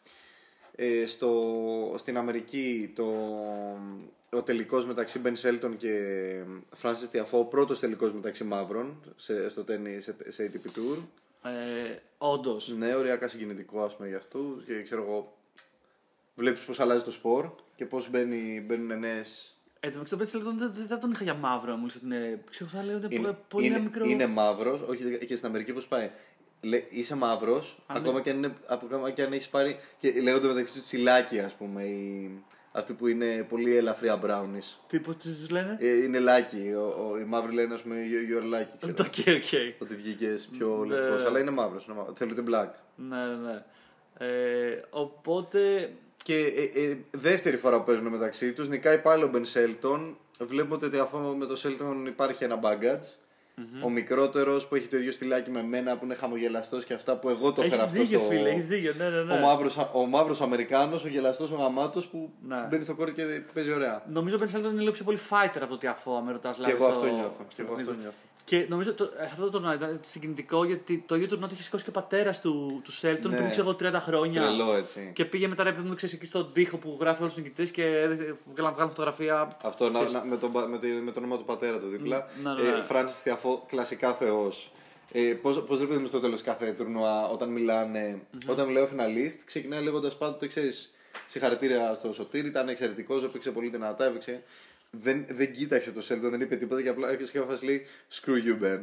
στην Αμερική ο τελικός μεταξύ Ben Shelton και Frances Tiafoe, ο πρώτος τελικός μεταξύ μαύρων στο τένις σε ATP Tour. Όντως. Ναι, ωριακά συγκινητικό ας πούμε για αυτούς και ξέρω εγώ, βλέπεις πως αλλάζει το σπορ και πως μπαίνουν νέες. Έτσι, το Ben Shelton δεν τον είχα για μαύρο, μου λες ότι είναι. Ξέρω, θα λέω ότι είναι πολύ μικρό. Είναι μαύρος, όχι και στην Αμερική πώς πάει. Είσαι μαύρος, ακόμα και αν έχεις πάρει. Και λέγονται μεταξύ του τσιλάκι, ας πούμε. Αυτοί που είναι πολύ ελαφριά brownies. Τι τους λένε? Είναι lucky. Οι μαύροι λένε, ας πούμε, you're lucky. Okay. Ότι βγήκες πιο λευκός. Αλλά είναι μαύρος. Θέλετε black. Ναι. Οπότε. Και δεύτερη φορά που παίζουν μεταξύ τους, νικάει πάλι ο Ben Shelton. Βλέπουμε ότι αφού με τον Shelton υπάρχει ένα baggage. Ο μικρότερος που έχει το ίδιο στυλάκι με μένα, που είναι χαμογελαστός και αυτά που εγώ το έφερα αυτό. Έχεις δίκιο, ναι. Ο μαύρος Αμερικάνος, ο γελαστός, ο γαμάτος που μπαίνει στο κόρη και παίζει ωραία. Νομίζω ο Ben Shelton είναι λίγο πιο πολύ fighter από το Tiafoe, με ρωτάς. Και εγώ αυτό νιώθω. Και νομίζω αυτό το ήταν συγκινητικό γιατί το ίδιο τουρνουά το είχε σηκώσει και ο πατέρας του Shelton πριν ξέρω 30 χρόνια. Τρελό έτσι. Και πήγε μετά επειδή μου ξέρει εκεί στον τοίχο που γράφει όλους τους νικητές και βγάλαν φωτογραφία. Αυτό με το όνομα του πατέρα του δίπλα. Frances Tiafoe, κλασικά θεός. Πώς βλέπετε στο τέλος κάθε τουρνουά όταν μιλάνε, όταν μιλάει ο φιναλίστ, ξεκινάει λέγοντας πάντοτε ξέρεις. Συγχαρητήρια στο Σωτήρη, ήταν εξαιρετικός, έπαιξε πολύ δυνατά, έπαιξε. Δεν κοίταξε το Σέλτον, δεν είπε τίποτα και απλά έπαιξε και έφασε λέει Screw you, Ben.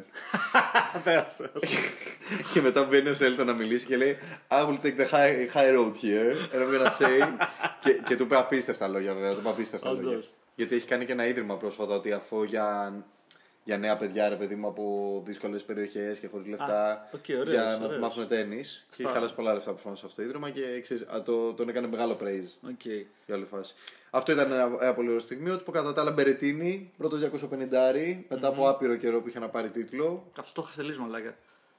Και μετά μπαίνει ο Σέλτον να μιλήσει και λέει I will take the high road here and I'm gonna say. Και του είπε απίστευτα λόγια, βέβαια. Του είπε απίστευτα λόγια. Γιατί έχει κάνει και ένα ίδρυμα πρόσφατα ότι αφού για νέα παιδιά, ρε παιδί μου, από δύσκολες περιοχές και χωρίς λεφτά. Για να μάθουν τένις. Και έχει χαλάσει πολλά λεφτά προφανώς σε αυτό το ίδρυμα και ξέρεις, τον έκανε μεγάλο praise για όλη φάση. Αυτό ήταν ένα πολύ ωραίο στιγμιότυπο. Κατά τα άλλα, Μπερετίνη, πρώτο 250 μετά από άπειρο καιρό που είχε να πάρει τίτλο. Αυτό το είχα στελίσει μαλάκα.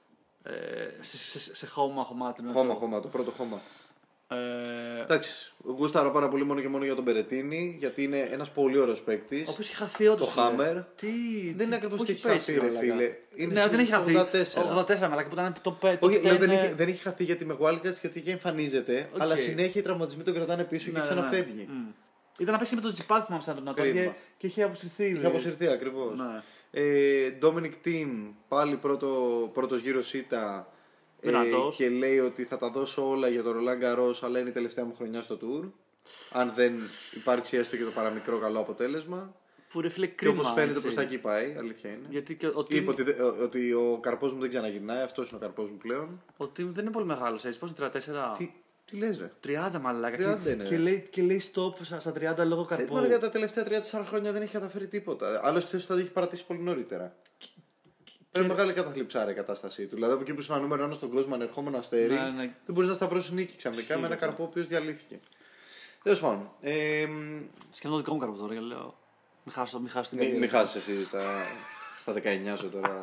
Σε χώμα. Χώμα, το πρώτο χώμα. Εντάξει, γούσταρα πάρα πολύ μόνο και μόνο για τον Μπερετίνη, γιατί είναι ένας πολύ ωραίος παίκτης. Ο οποίος είχε χαθεί όντως. Το Hammer. Δεν είναι ακριβώς τι έχει χαθεί, ρε φίλε. Ναι, δεν έχει χαθεί. 84 μαλάκα που ήταν το πέτο. Όχι, δεν έχει χαθεί γιατί με Wildcats γιατί και εμφανίζεται, αλλά συνέχεια οι τραυματισμοί τον κρατάνε πίσω και ξαναφεύγει. Ήταν να παίξει με τον Τζιπάθη μου σαν τον Ατόμιο και είχε αποσυρθεί. Είχε αποσυρθεί ακριβώς. Dominic Thiem, πάλι πρώτος γύρος ήττα. Και λέει ότι θα τα δώσω όλα για τον Roland Garros, αλλά είναι η τελευταία μου χρονιά στο Tour. Αν δεν υπάρξει έστω και το παραμικρό καλό αποτέλεσμα. Που ρε φίλε, κρίμα. Και όπως φαίνεται προς τα εκεί πάει, αλήθεια είναι. Γιατί είπε ότι ο καρπός μου δεν ξαναγυρνάει, αυτός είναι ο καρπός μου πλέον. Ο Team δεν είναι πολύ μεγάλος, έτσι. Πώς είναι 34. Τι λες, ρε. 30 μαλάκα. 30 είναι. Και λέει stop στα 30 λόγω καρπού. Μόνο για τα τελευταία 3-4 χρόνια δεν έχει καταφέρει τίποτα. Άλλωστε θα έχει παρατήσει πολύ νωρίτερα. Είναι μεγάλη καταθλιψάρα η κατάστασή του. Δηλαδή από εκεί που ήσουν νούμερο 1 στον κόσμο, ανερχόμενο αστέρι, δεν μπορεί να σταυρώσει νίκη ξαφνικά με ένα καρπό ο οποίο διαλύθηκε. Τέλος πάντων. Σκέφτομαι το δικό μου καρπό τώρα, γιατί λέω. Μην χάσω την καριέρα. Μην χάσει εσύ στα 19 σου τώρα.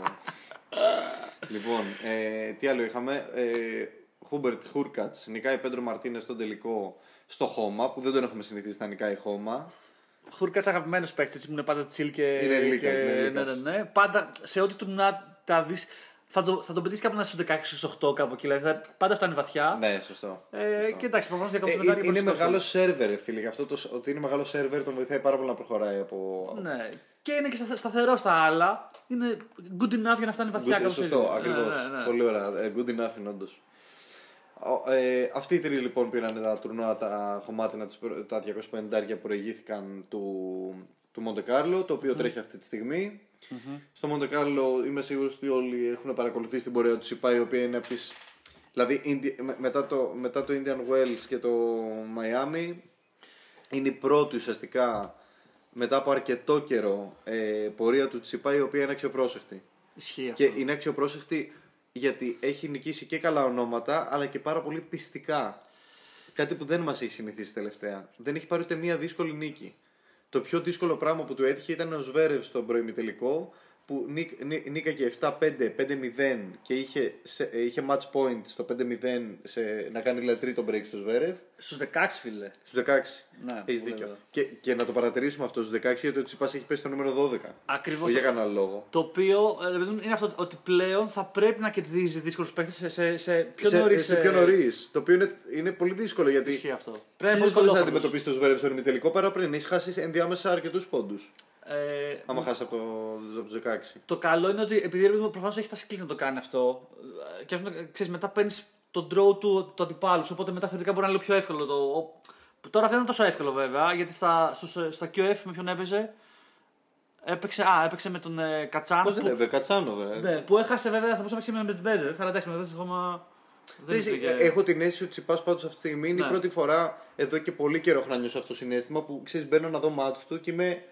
Λοιπόν, τι άλλο είχαμε. Χούμπερτ Χούρκατς νικάει Πέντρο Μαρτίνες στον τελικό στο χώμα, που δεν τον έχουμε συνηθίσει να νικάει χώμα. Χούρκατς αγαπημένος παίκτης, που είναι πάντα chill και. Είναι γλύκας. Ναι. Πάντα σε ό,τι του να τα δεις. Θα τον πετύχει κάπου να στου 16 στους 8 κάπου εκεί. Δηλαδή πάντα φτάνει βαθιά. Ναι, σωστό. Και εντάξει, προφανώς διακόψει είναι μεγάλο σερβερ, φίλε. Γι' αυτό ότι είναι μεγάλο σερβερ τον βοηθάει πάρα πολύ να προχωράει από. Ναι. Και είναι και σταθερό στα άλλα. Είναι good enough για να φτάνει βαθιά κάπου. Σωστό, ακριβώς. Πολύ ωραία. Good enough είναι όντως. Αυτοί οι τρεις λοιπόν πήραν τα τουρνουά, τα χωμάτινα, τα 250 που προηγήθηκαν του Μοντεκάρλο, το οποίο τρέχει αυτή τη στιγμή. Στο Μοντεκάρλο είμαι σίγουρος ότι όλοι έχουν παρακολουθήσει την πορεία του Σιπάη, η οποία είναι από τις. Δηλαδή μετά το Indian Wells και το Miami, είναι η πρώτη ουσιαστικά μετά από αρκετό καιρό πορεία του Τσιπάη, η οποία είναι αξιοπρόσεχτη. Ισχύει αυτό. Και είναι αξιοπρόσεχτη γιατί έχει νικήσει και καλά ονόματα, αλλά και πάρα πολύ πιστικά. Κάτι που δεν μας έχει συνηθίσει τελευταία. Δεν έχει πάρει ούτε μία δύσκολη νίκη. Το πιο δύσκολο πράγμα που του έτυχε ήταν ο Σβέρευ στον προημιτελικό, που νίκαγε 7-5, 5-0 και είχε match point στο 5-0 να κάνει δηλαδή τρίτο break στο Σβέρευ. Στους 16, φίλε. Στους 16. Ναι, έχεις δίκιο. Και να το παρατηρήσουμε αυτό στους 16, γιατί ο Τσιπάς έχει πέσει στο νούμερο 12. Ακριβώς. Όχι για κανένα λόγο. Το οποίο είναι αυτό ότι πλέον θα πρέπει να κερδίζει δύσκολους παίκτες σε πιο νωρίς. Σε πιο νωρίς. Το οποίο είναι πολύ δύσκολο γιατί. Ισχύει αυτό. Πρέπει να αντιμετωπίσει το Σβέρευ στο ημιτελικό παρά πριν. Έχει χάσει ενδιάμεσα αρκετούς πόντους. Άμα χάσει από τους 16. Το καλό είναι ότι επειδή προφανώς έχει τα skills να το κάνει αυτό, και ξέρεις, μετά παίρνεις τον draw του αντιπάλου, οπότε μετά θεωρητικά μπορεί να είναι λίγο πιο εύκολο. Τώρα δεν είναι τόσο εύκολο βέβαια, γιατί στα QF με ποιον έπαιζε. Έπαιξε με τον Κατσάνο. Πώς δεν έπαιξε, Κατσάνο βέβαια. Ναι, που έχασε βέβαια, θα μπορούσε να παίξει με τον Μετβέντεφ, αλλά εντάξει, μετά ακόμα. Έχω την αίσθηση ότι ο Τσιπάς πάντως αυτή τη στιγμή είναι η πρώτη φορά εδώ και πολύ καιρό έχω να νιώσω αυτό το συναίσθημα που ξέρεις μπαίνω να δω μάτς του και είμαι.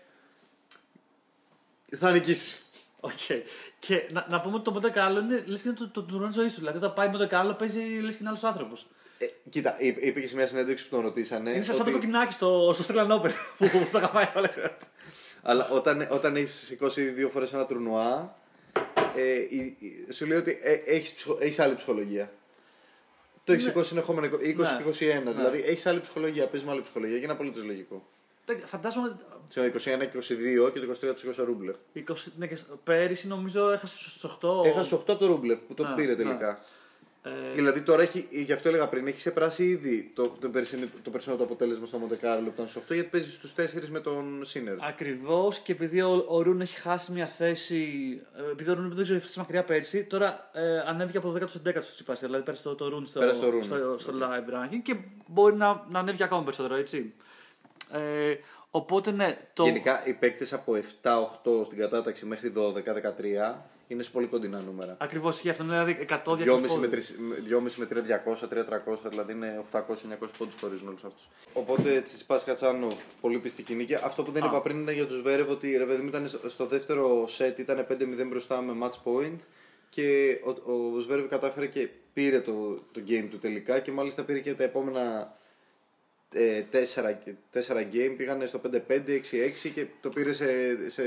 Θα νικήσει. Okay. Και να πούμε ότι το Μοντεκάρλο είναι λες και είναι το τουρνουά της ζωής του. Δηλαδή όταν πάει Μοντεκάρλο παίζει λες και είναι άλλος άνθρωπος. Κοίτα, είπε και σε μια συνέντευξη που τον ρωτήσανε. Είναι σαν το κοκκινάκι στο Australian Open που το αγαπάει όλα. Αλλά όταν έχεις σηκώσει 2 φορές ένα τουρνουά, σου λέει ότι έχεις άλλη ψυχολογία. Το έχεις σηκώσει συνεχόμενα 20 και 21. Δηλαδή έχεις άλλη ψυχολογία, παίζεις με άλλη ψυχολογία και είναι απολύτως λογικό. Φαντάζομαι. Στο 21 και 22 και το 23 του σήκωσε ο Ρούμπλεφ. Πέρυσι νομίζω έχασε στους 8. Έχασε στους 8 το Ρούμπλεφ που το πήρε τελικά. Δηλαδή τώρα γι' αυτό έλεγα πριν, έχει ξεπεράσει ήδη το περσινό το αποτέλεσμα στο Μοντε-Κάρλο που ήταν στους 8, γιατί παίζει στους 4 με τον Σίνερ. Ακριβώς, και επειδή ο Ρουν έχει χάσει μια θέση. Επειδή ο Ρουν δεν ξέρω έφτασε μακριά πέρσι, τώρα ανέβηκε από το 10ο στο 11ο στο Τσιπάς. Δηλαδή πέρασε το Ρουν στο live ranking και μπορεί να ανέβει ακόμα περισσότερο, έτσι. Οπότε ναι. Γενικά οι παίκτες από 7-8 στην κατάταξη μέχρι 12-13 είναι σε πολύ κοντινά νούμερα. Ακριβώς, και αυτό είναι δηλαδή 100-200 2,5 με 300-300, δηλαδή είναι 800-900 πόντους χωρίζουν όλους αυτούς. Οπότε Τσιτσιπάς Χατσάνοφ, πολύ πιστική νίκη. Αυτό που δεν είπα πριν είναι για τους Ζβέρεβ, ότι ρε παιδί μου ήταν στο δεύτερο σετ, ήταν 5-0 μπροστά με match point και ο Ζβέρεβ κατάφερε και πήρε το game του τελικά και μάλιστα πήρε και τα επόμενα 4 game, πήγανε στο 5-5, 6-6 και το πήρε σε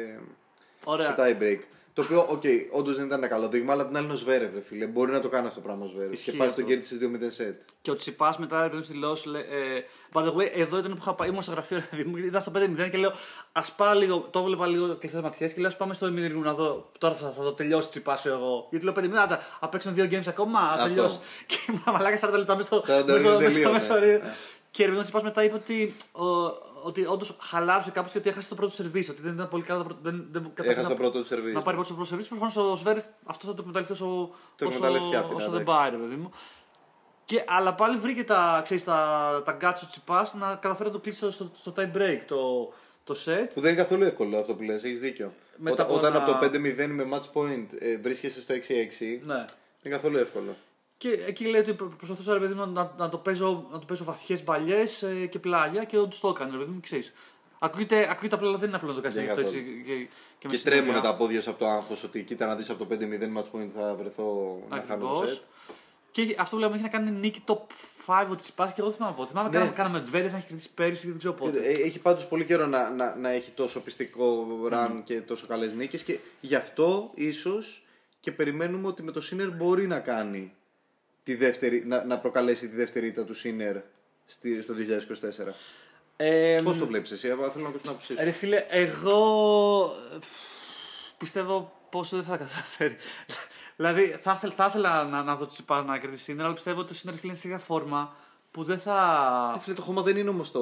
tie break. Το οποίο, όντως δεν ήταν ένα καλό δείγμα, αλλά απ' την άλλη είναι ο Ζβέρεβ, φίλε. Μπορεί να το κάνει αυτό το πράγμα ο Ζβέρεβ. Και πάρει τον κέρδη στις 2-0 σετ. Και ο Τσιπάς μετά έπαιρνε στη δηλώση. By the way, εδώ ήταν που είχα πάει, ήμουν στο γραφείο, είδα στο 5-0 και λέω ας πάω λίγο. Το έβλεπα λίγο κλειστές ματιές και λέω ας πάμε στο ημιτελικό να δω. Τώρα θα το τελειώσει Τσιπάς εγώ. Γιατί λέω 5-0, θα παίξουν 2 games ακόμα, θα τελειώσει. Και ήμουν μαλάκα 40 λεπτά μέσα στο ρίο. Και ο Τσιπάς μετά είπε ότι όντως χαλάρωσε κάπως και ότι έχασε το πρώτο σερβίς. Ότι δεν ήταν πολύ καλά. Έχασε το πρώτο σερβίς. Να πάρει πρώτο σερβίς. Προφανώς ο Σβέρεβ αυτό θα το εκμεταλλευτεί όσο δεν πάει, ρε παιδί μου. Αλλά πάλι βρήκε τα guts του Τσιπάς να καταφέρει να το κλείσει στο tie break το set. Που δεν είναι καθόλου εύκολο αυτό που λες, έχεις δίκιο. Όταν από το 5-0 με match point βρίσκεσαι στο 6-6, ναι. Είναι καθόλου εύκολο. Και εκεί λέει ότι προσπαθούσα ρε παιδί μου, να το παίζω βαθιές μπαλιές και πλάγια και όντως το έκανε, ρε παιδί μου, ξέρεις. Ακούγεται απλά, δεν είναι απλό να το κάνεις αυτό έτσι. Και τρέμουνε τα πόδια σου από το άγχος ότι κοίτα να δεις από το 5-0 match point θα βρεθώ να χάνω το set. Και αυτό που λέμε έχει να κάνει νίκη top 5 ο Τσιπάς και εγώ δεν θυμάμαι πότε. Θυμάμαι κάναμε Ντβέντεφ, να έχει κερδίσει πέρυσι και δεν ξέρω πότε. Έχει πάντως πολύ καιρό να έχει τόσο πιστικό run και τόσο καλές νίκες και γι' αυτό ίσως και περιμένουμε ότι με το Sinner μπορεί να κάνει να προκαλέσει τη δεύτερη ήττα του Sinner στο 2024. Πώς το βλέπεις εσύ, θέλω να ακούσω την άποψή σου. Ρε φίλε, εγώ πιστεύω πως δεν θα καταφέρει. Δηλαδή θα ήθελα να δω Τσιπά να κερδίσει Sinner, αλλά πιστεύω ότι το Sinner είναι σε μια φόρμα που δεν θα. Φίλε, το χώμα δεν είναι όμως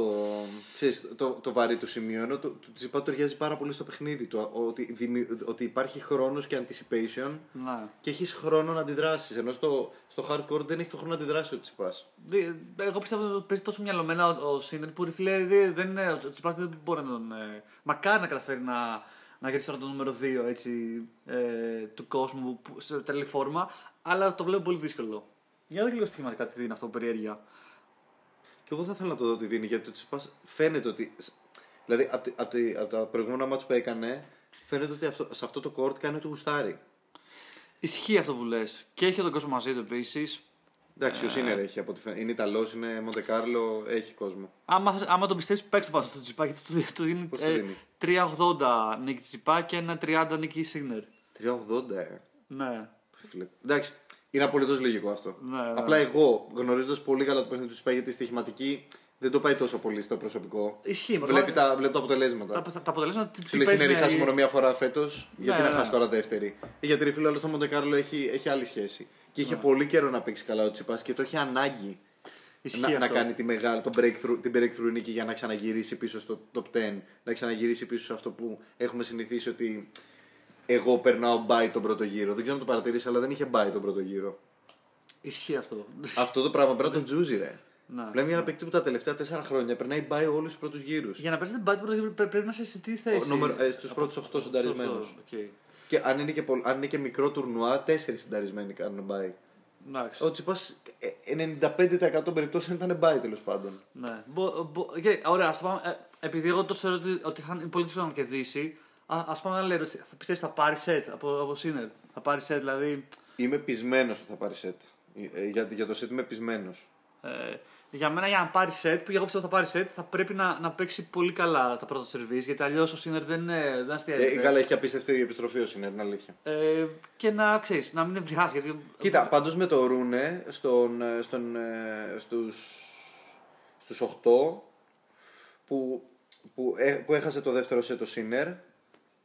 το βαρύ του σημείο. Ενώ το Τσιπά του ταιριάζει πάρα πολύ στο παιχνίδι του. Ότι υπάρχει χρόνος και anticipation και έχεις χρόνο να αντιδράσεις. Ενώ στο hardcore δεν έχει το χρόνο να αντιδράσει ο Τσιπάς. Εγώ πιστεύω ότι παίζει τόσο μυαλωμένα ο Sinner που φίλε, ο Τσιπάς δεν μπορεί να τον. Μακάρι να καταφέρει να γυρίσει τώρα το νούμερο 2 έτσι, του κόσμου σε τέλη φόρμα, αλλά το βλέπω πολύ δύσκολο. Για δείτε λίγο στοιχηματικά τι δίνει αυτό περιέργεια. Και εγώ θα ήθελα να το δω τι δίνει, γιατί το Τσιπάς φαίνεται ότι. Δηλαδή από τα προηγούμενα μάτς που έκανε, φαίνεται ότι σε αυτό το court κάνει ό,τι γουστάρει. Ισχύει αυτό που λες. Και έχει τον κόσμο μαζί του επίσης. Εντάξει, ο Σίνερ έχει. Είναι Ιταλός, είναι Μοντε-Κάρλο, έχει κόσμο. Άμα τον πιστεύεις, παίξτε πάνω στο Τσιπά, γιατί του δίνει 3,80 νίκη Τσιπά και ένα 30 νίκη Σίνερ. 3,80, Ναι. Εντάξει, είναι απολύτως λογικό αυτό. Ναι. Απλά εγώ, γνωρίζοντας πολύ καλά το παιχνίδι του Τσιπά, γιατί η στοιχηματική δεν το πάει τόσο πολύ στο προσωπικό. Ισχύει. Βλέπει τα αποτελέσματα. Τα αποτελέσματα τι λες, είναι χάσει μόνο μία φορά φέτος, γιατί να χάσει τώρα δεύτερη. Γιατί φίλο, άλλο στο Μοντε-Κάρλο έχει άλλη σχέση. Και είχε πολύ καιρό να παίξει καλά ο Τσιπάς και το έχει ανάγκη να κάνει την breakthrough νίκη για να ξαναγυρίσει πίσω στο top 10, να ξαναγυρίσει πίσω σε αυτό που έχουμε συνηθίσει ότι εγώ περνάω bye τον πρώτο γύρο. Δεν ξέρω αν το παρατηρήσει, αλλά δεν είχε bye τον πρώτο γύρο. Ισχύει αυτό. Αυτό το πράγμα πρέπει να τον τζούζει, ρε. Ναι. Λέμε για ένα παίκτη που τα τελευταία 4 χρόνια περνάει bye όλους τους πρώτους γύρους. Για να παίρνει την bye του πρώτου γύρου πρέπει να είσαι σε τι θέση. Στους πρώτους 8 συνταρισμένους. Και αν είναι και μικρό τουρνουά, 4 συνταρισμένοι κάνουν bye. Ο Τσιπάς 95% περιπτώσεων ήταν bye τέλος πάντων. Ναι. Ωραία, ας το πάμε. Επειδή εγώ το θεωρώ ότι θα είναι πολύ δύσκολο να κερδίσει, ας πάμε να λέω. Πιστεύεις θα πάρει set από Sinner. Θα πάρει set, δηλαδή. Είμαι πεισμένος ότι θα πάρει set. Για το set είμαι πεισμένος. Για μένα, για να πάρει set, που εγώ πιστεύω θα πάρει set, θα πρέπει να παίξει πολύ καλά τα πρώτα σερβίς, γιατί αλλιώς ο Sinner δεν αστιάζει. Καλά, έχει απίστευτη επιστροφή ο Sinner, είναι αλήθεια. Και να ξέρεις, να μην ευρυχάσει. Γιατί... Κοίτα, πάντως με το Ρούνε στους 8 που έχασε το δεύτερο set ο Sinner,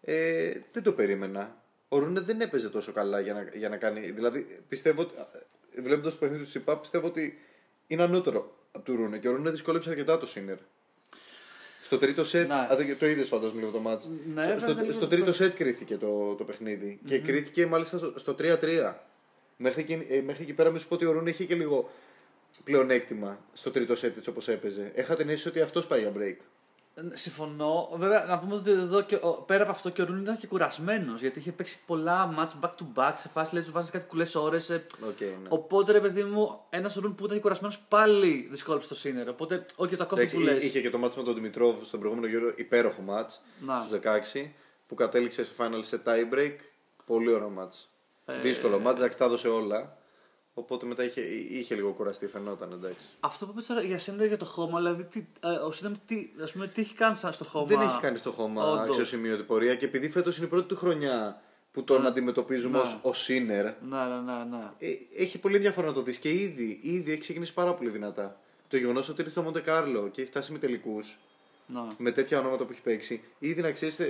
δεν το περίμενα. Ο Ρούνε δεν έπαιζε τόσο καλά για να κάνει. Δηλαδή πιστεύω ότι βλέποντας το παιχνίδι του Τσιπά, πιστεύω ότι είναι ανώτερο από του Ρούνε. Και ο Ρούνε δυσκόλεψε αρκετά το Σίνερ. Στο τρίτο σετ, το είδες φαντάζομαι λίγο το μάτς. Στο τρίτο σετ κρίθηκε το παιχνίδι. Και κρίθηκε μάλιστα στο 3-3. Μέχρι εκεί πέρα, μην σου πω ότι ο Ρούνε είχε και λίγο πλεονέκτημα στο τρίτο σετ έτσι όπως έπαιζε. Είχα την αίσθηση ότι αυτός πάει για break. Συμφωνώ. Βέβαια, να πούμε ότι εδώ πέρα από αυτό και ο Ρούνε ήταν και κουρασμένος. Γιατί είχε παίξει πολλά match back to back σε φάση, λέει, του βάζει κάτι κουλές ώρες. Ναι. Οπότε, ρε παιδί μου, ένας Ρούνε που ήταν κουρασμένος πάλι δυσκόλεψε το Σίνερ. Οπότε, όχι, το ακόμη που λες. Είχε και το match με τον Δημητρόβ στον προηγούμενο γύρο, υπέροχο match στους 16 που κατέληξε σε final σε tie break. Πολύ ωραίο match. Δύσκολο match, εντάξει, τα έδωσε όλα. Οπότε μετά είχε λίγο κουραστεί, φαινόταν, εντάξει. Αυτό που είπες τώρα για Σίνερ για το χώμα, δηλαδή ο Σίνερ τι έχει κάνει στο χώμα. Δεν έχει κάνει στο χώμα αξιοσημείωτη πορεία και επειδή φέτος είναι η πρώτη του χρονιά που τον αντιμετωπίζουμε ως ο Σίνερ. Ναι. Έχει πολύ ενδιαφέρον να το δεις και ήδη έχει ξεκινήσει πάρα πολύ δυνατά. Το γεγονός ότι ήρθε στο Μοντε Κάρλο και έχει φτάσει με τελικούς με τέτοια ονόματα που έχει παίξει, ήδη να ξέρεις.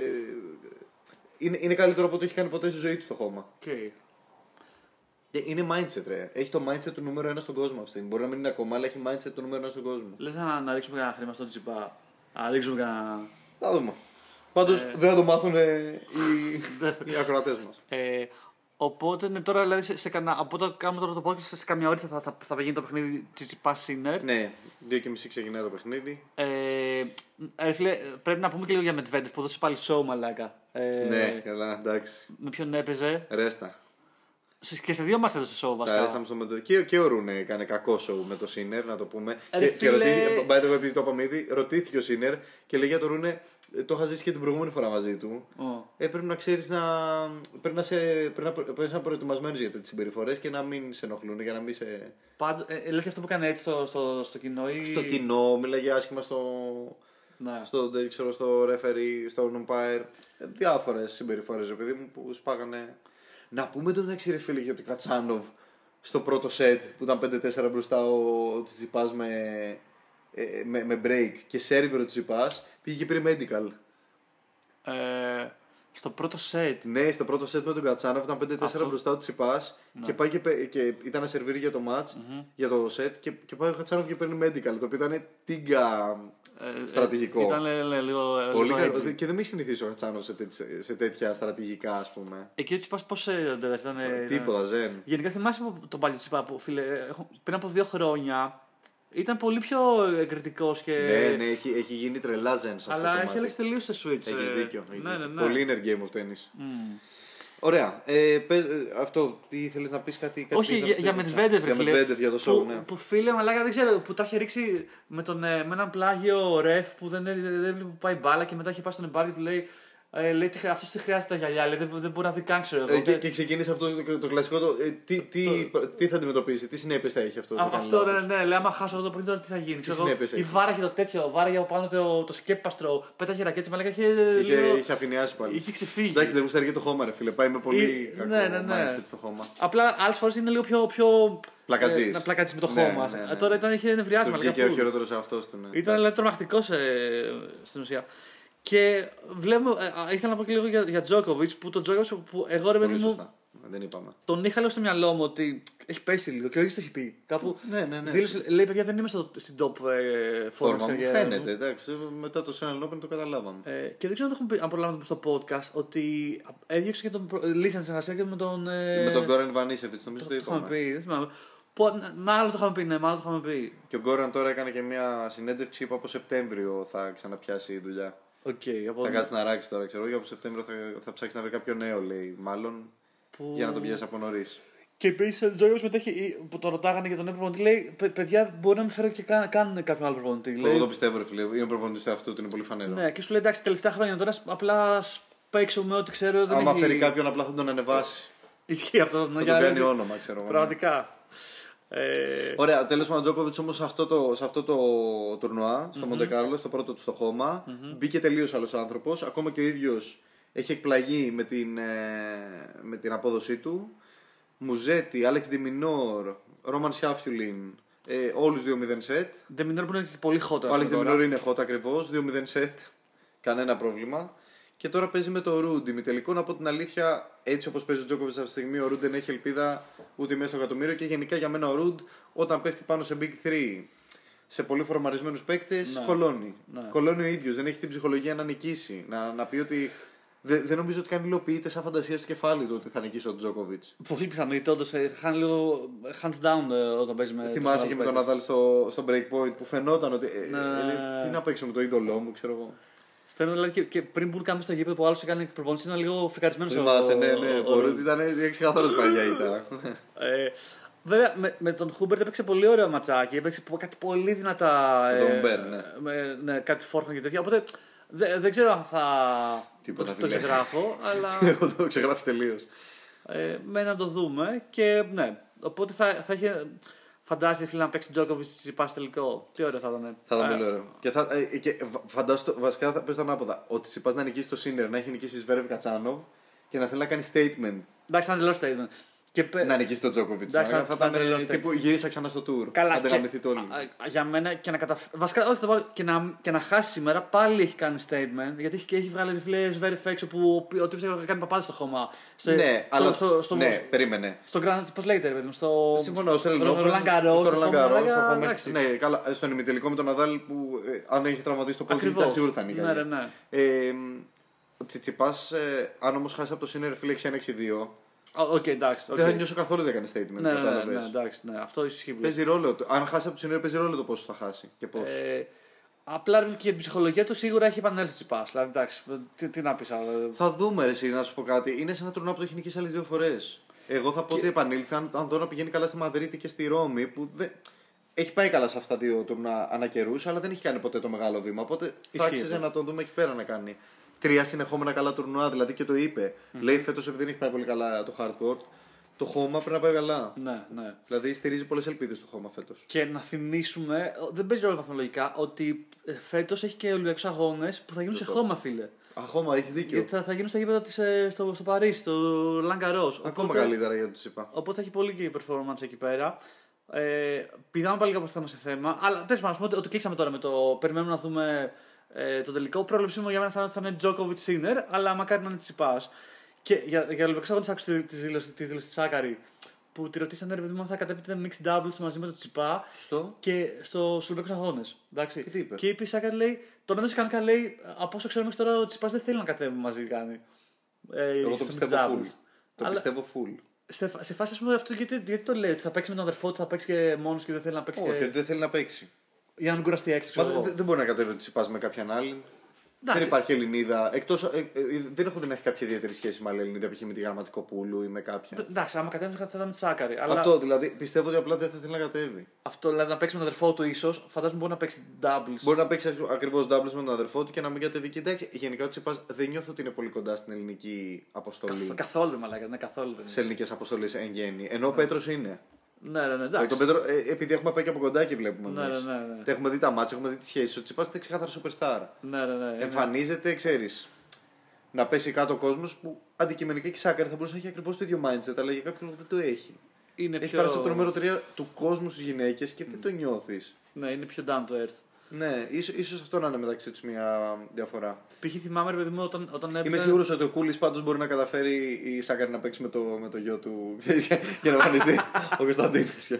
Είναι καλύτερο από ό,τι έχει κάνει ποτέ στη ζωή του στο χώμα. Okay. Είναι mindset, ρε. Έχει το mindset του νούμερο 1 στον κόσμο αυτή. Μπορεί να μην είναι ακόμα, αλλά έχει mindset του νούμερο 1 στον κόσμο. Λες να ρίξουμε κανένα χρήμα στον Τσιπά. Να ρίξουμε κανένα. Θα δούμε. Πάντως δεν θα το μάθουν οι ακροατές μας. Οπότε τώρα, δηλαδή, από όταν κάνουμε τώρα το podcast, σε καμιά ώρα θα γίνει το παιχνίδι Τσιπά Σίνερ. Ναι, 2:30 ξεκινάει το παιχνίδι. Φίλε, πρέπει να πούμε και λίγο για Μετβέντεφ που έδωσε πάλι show, μαλάκα. Ναι, καλά, εντάξει. Με ποιον έπαιζε. Ρέστα. Και σε δύο μας έδωσε show βασικά. Και ο Ρούνε έκανε κακό show με το Σίνερ, να το πούμε. Φίλε... επειδή το είπαμε ήδη, ρωτήθηκε ο Σίνερ και λέει για το Ρούνε, το είχα ζήσει και την προηγούμενη φορά μαζί του. Πρέπει να ξέρεις πρέπει να είσαι προετοιμασμένος για τέτοιες συμπεριφορές και να μην σε ενοχλούν, για να μην σε. Λες αυτό που έκανε έτσι στο κοινό ή. Στο κοινό, μίλαγε άσχημα στο referee, στο umpire. Διάφορες συμπεριφορές, παιδί μου, που σπάγανε. Να πούμε τον εντάξει, ρε φίλε, για τον Κατσάνοβ στο πρώτο σετ που ήταν 5-4 μπροστά ο Τσιτσιπάς με break και σέρβερ ο Τσιτσιπάς, πήγε και πήρε medical. Στο πρώτο σετ. Ναι, στο πρώτο σετ με τον Κατσάνοβ ήταν 5-4 μπροστά ο Τσιτσιπάς και πάει και ήταν να σερβίρει για το match, για το σετ και πάει ο Κατσάνοβ και παίρνει medical, το οποίο ήταν τίγκα στρατηγικό. Ήταν λίγο πολύ και δεν με έχει συνηθίσει ο Κατσάνοβ σε τέτοια στρατηγικά, ας πούμε. Εκεί ο Τσιπάς πώς ήταν. Τίποτα, ζεν. Γενικά θυμάσαι τον παλιό Τσιπά που, φίλε, πριν από 2 χρόνια ήταν πολύ πιο εγκριτικός και. Ναι, έχει γίνει τρελά ζεν σε αυτό. Αλλά έχει αλλάξει τελείως σε Switch. Έχεις δίκιο. Ναι. Πολύ inner game of tennis. Ωραία. Αυτό, τι ήθελες να πεις, κάτι. Όχι, για Μετβέντεφ, για Μετβέντεφ, για το show, ναι. Που φίλε, μαλάκα δεν ξέρω, που τα είχε ρίξει με έναν πλάγιο ρεφ που δεν έβλεπε που πάει μπάλα και μετά είχε πάει στον εμπάρκο και του λέει. Λέει αυτός τι χρειάζεται τα γυαλιά, λέει, δεν μπορεί να δει καν, ξέρω εγώ. Και ξεκίνησε αυτό το κλασικό. Τι θα αντιμετωπίσει, τι συνέπειες θα έχει αυτό. Αυτό ναι, λέει άμα χάσω αυτό το παιχνίδι τώρα τι θα γίνει. Ή βάραγε το τέτοιο, βάραγε από πάνω το σκέπαστρο, πέταγε ρακέτες, μαλάκα είχε αφηνιάσει πάλι. Είχε ξεφύγει. Εντάξει, δεν γουστάρει το χώμα, ρε φίλε. Πάει με πολύ κακό mindset στο χώμα. Απλά άλλες φορές είναι λίγο πιο. Πλακατζής. Πλακατζής με το χώμα. Τώρα είχε νευριάσει μαλάκα. Και ο χειρότερος αυτός του. Ήταν τρομακτικός στην ουσία. Και βλέπουμε, ήθελα να πω και λίγο για Τζόκοβιτς, που τον Τζόκοβιτς που εγώ ρε παιδί μου. Δεν είπαμε. Τον είχα λίγο στο μυαλό μου ότι έχει πέσει λίγο και ο ίδιος το έχει πει. Κάπου ναι. δήλωσε, λέει παιδιά δεν είμαι στην top φόρμα μου. Φαίνεται, εντάξει. Μετά το Australian Open το καταλάβαμε. Και δεν ξέρω αν προλάβαμε στο podcast ότι έδιωξε και τον Λίσαν συνεργασία και με τον. Με τον Γκόραν Βανίσεβιτς, νομίζω το είπαμε. Δεν θυμάμαι. Μάλλον το είχαμε πει, ναι, μάλλον το είχαμε πει. Και ο Γκόραν τώρα έκανε και μια συνέντευξη, είπα από Σεπτέμβριο θα ξαναπιάσει η δουλειά. Θα κάτσει να ράξει τώρα, ξέρω. Για από Σεπτέμβριο θα ψάξει να βρει κάποιο νέο, λέει, μάλλον. Για να τον πιάσει από νωρίς. Και επίσης ο Τζόκοβιτς μετέχει, που τον ρωτάγανε για τον νέο προπονητή, λέει: παιδιά, μπορεί να μην φέρω και κάνουν κάποιον άλλο προπονητή. Εγώ το πιστεύω, ρε φίλε. Είναι προπονητής του εαυτού του, είναι πολύ φανερό. Ναι, και σου λέει: εντάξει, τελευταία χρόνια τώρα απλά παίξω με ό,τι ξέρω. Άμα φέρει κάποιον, απλά θα τον ανεβάσει. Ισχύει αυτό. Θα τον κάνει όνομα, ξέρω. Πραγματικά. Ωραία, τέλος πάντων, ο Τζόκοβιτς όμως σε αυτό το τουρνουά, στο Μοντε Κάρλο, στο πρώτο του στο χώμα, μπήκε τελείως άλλος άνθρωπος. Ακόμα και ο ίδιος έχει εκπλαγεί με την απόδοσή του. Μουζέτη, Άλεξ Ντιμινόρ, Ρόμαν Σιάφιουλιν, όλους 2-0 σετ. Ντιμινόρ που είναι πολύ hot. Ο Άλεξ Ντιμινόρ είναι hot ακριβώς, 2-0 σετ, κανένα πρόβλημα. Και τώρα παίζει με το Ρουντ. Ημιτελικό, να πω την αλήθεια, έτσι όπως παίζει ο Τζόκοβιτς αυτή τη στιγμή, ο Ρουντ δεν έχει ελπίδα ούτε μέσα στο εκατομμύριο. Και γενικά για μένα ο Ρουντ, όταν πέφτει πάνω σε Big 3, σε πολύ φορμαρισμένους παίκτες, Ναι. κολώνει. Ναι. Κολώνει ο ίδιος, δεν έχει την ψυχολογία να νικήσει. Να πει ότι. Δεν νομίζω ότι καν υλοποιείται σαν φαντασία στο κεφάλι του ότι θα νικήσει ο Τζόκοβιτς. Πολύ πιθανό, γιατί όντως χάνει λίγο hands down όταν παίζει με. Θυμάσαι και με τον Ναδάλ στο breakpoint που φαινόταν ότι. Τι να παίξω με το είδωλό μου, ξέρω εγώ. Φαίνεται δηλαδή και πριν μπουν καν στο γήπεδο που άλλο έκανε προπονήσεις ήταν λίγο φρικαρισμένος. Θυμάσαι, ναι. Μπορεί ότι ήταν ξεκαθαρό παλιά ήταν. Βέβαια με τον Χούμπερτ έπαιξε πολύ ωραίο ματσάκι. Έπαιξε κάτι πολύ δυνατά. Τον Μπέρ, ναι. Κάτι φόρμα και τέτοια. Οπότε δεν ξέρω αν θα το ξεγράφω, αλλά. Εγώ το ξεγράφω τελείως. Μένει να το δούμε και ναι. Οπότε θα έχει. Φαντάζεσαι, φίλε, να παίξει Τζόκοβιτς Τσιτσιπάς τελικό. Τι ωραίο θα ήταν. Θα ήταν πολύ ωραίο. Και φαντάζομαι, βασικά θα πες το ανάποδα. Ο Τσιτσιπάς να νικήσει το Σίνερ, να έχει νικήσει Σβέρευ Κατσάνοβ και να θέλει να κάνει statement. Εντάξει, θα τελειώσει statement. Να νικήσει τον Τζόκοβιτς. Θα ήταν τύπου γύρισα ξανά στο tour. Καλά, αν δεν γαμηθεί το όλο. Για μένα και να καταφέρει. Βασικά, όχι, και να χάσει σήμερα πάλι έχει κάνει statement. Γιατί έχει βγάλει φίλε Σβέρευ έξω που ο τύπος έχει κάνει παπάδες στο χώμα. Ναι, αλλά. Ναι, περίμενε. Στον Grand, πώς λέγεται, παιδί μου. Συμφωνώ, στο Roland Garros. Ναι, καλά. Στον ημιτελικό με τον Ναδάλ που αν δεν είχε τραυματίσει το πόδι, ήταν σίγουρα θα νικήσει. Ναι. Ο Τσιτσιπάς, αν όμως χάσει από το Σίνερ, φίλε, 6-1-6-2. Εντάξει. Δεν θα νιώσω καθόλου ότι έκανε statement. Ναι, εντάξει, αυτό ισχύει. Παίζει ρόλο. Αν χάσει από το Σίνερ, παίζει ρόλο το πόσο θα χάσει και πόσο. Απλά και για την ψυχολογία του σίγουρα έχει επανέλθει ο Τσιτσιπάς. Δηλαδή, εντάξει, τι να πει άλλο. Θα δούμε, εσύ, να σου πω κάτι. Είναι σαν ένα τουρνουά που το έχει νικήσει άλλες 2 φορές. Εγώ θα πω ότι επανήλθε αν δω να πηγαίνει καλά στη Μαδρίτη και στη Ρώμη που δεν. Έχει πάει καλά σε αυτά 2 τουρνουά ανακαιρούς, αλλά δεν έχει κάνει ποτέ το μεγάλο βήμα. Οπότε θα άξιζε να τον δούμε εκεί πέρα να κάνει 3 συνεχόμενα καλά τουρνουά. Δηλαδή και το είπε. Λέει φέτος επειδή δεν έχει πάει πολύ καλά το hardcourt, το χώμα πρέπει να πάει καλά. Ναι. Δηλαδή στηρίζει πολλές ελπίδες στο χώμα φέτος. Και να θυμίσουμε, δεν παίζει ρόλο βαθμολογικά, ότι φέτος έχει και Ολυμπιακούς αγώνες που θα γίνουν σε χώμα, φίλε. Χώμα, έχεις δίκιο. Γιατί θα γίνουν στα γήπεδα στο Παρίσι, στο Roland Garros. Ακόμα καλύτερα για τους είπα. Οπότε θα έχει πολύ και performance εκεί πέρα. Πηδάμε πάλι από θέμα σε θέμα. Αλλά τέλος πάντων, πούμε ότι κλείσαμε τώρα με το. Περιμένουμε να δούμε το τελικό. Πρόβλεψή μου για μένα θα είναι Djokovic Sinner, αλλά μακάρι να είναι Τσιτσιπάς. Και για Ολυμπιακούς αγώνες άκουσα τη δήλωση της Σάκαρη που τη ρωτήσανε ρε παιδί μου αν θα κατέβετε mixed doubles μαζί με το Τσιτσιπά και στους Ολυμπιακούς αγώνες. Εντάξει. Και είπε η Σάκαρη, λέει, τον έδωσε κανονικά, λέει, από όσο ξέρω μέχρι τώρα ο Τσιτσιπάς δεν θέλει να κατέβει μαζί, κάνει. Εγώ το πιστεύω full. Το πιστεύω full. Σε φάση, ας πούμε, αυτό γιατί το λέει, ότι θα παίξει με τον αδερφό του, θα παίξει και μόνος και δεν θέλει να παίξει. Όχι, δεν θέλει να παίξει. Για να μην κουραστεί έξω. Δεν μπορεί να κατέβει ο Τσιτσιπάς με κάποιον άλλον. Δεν υπάρχει Ελληνίδα. Δεν έχω δει να έχει κάποια ιδιαίτερη σχέση με άλλη Ελληνίδα, π.χ. με τη Γραμματικοπούλου ή με κάποια. Εντάξει, άμα κατέβει θα ήταν με τη Σάκαρη. Αυτό δηλαδή πιστεύω ότι απλά δεν θα θέλει να κατέβει. Αυτό δηλαδή να παίξει με τον αδερφό του ίσως, φαντάζομαι μπορεί να παίξει doubles. Μπορεί να παίξει ακριβώς doubles με τον αδερφό του και να μην κατέβει. Και εντάξει, γενικά ο Τσιτσιπάς δεν νιώθω ότι είναι πολύ κοντά στην ελληνική αποστολή. Καθόλου, μαλάκα, ναι, καθόλου. Σε ελληνικές αποστολές εν γέννη. Ενώ ο Πέτρος είναι. Ναι, εντάξει. Τον Πέτρο, επειδή έχουμε πάει και από κοντά και βλέπουμε. Ναι. Έχουμε δει τα μάτια, έχουμε δει τις σχέσεις. Ο Τσιτσιπάς είναι ξεκάθαρα superstar. Ναι. Εμφανίζεται, ξέρεις. Να πέσει κάτω ο κόσμος που αντικειμενικά και η Σάκαρη θα μπορούσε να έχει ακριβώς το ίδιο mindset, αλλά για κάποιον λόγο δεν το έχει. Έχει περάσει από το νούμερο 3 του κόσμου στις γυναίκες και δεν το νιώθεις. Ναι, είναι πιο down to earth. Ναι, ίσως αυτό να είναι μεταξύ τους μια διαφορά. Π.χ. θυμάμαι, ρε παιδί μου, όταν έπαιζε. Είμαι σίγουρος ότι ο Κούλης πάντως μπορεί να καταφέρει η Σάκαρη να παίξει με το γιο του για να εμφανιστεί ο Κωνσταντίνος.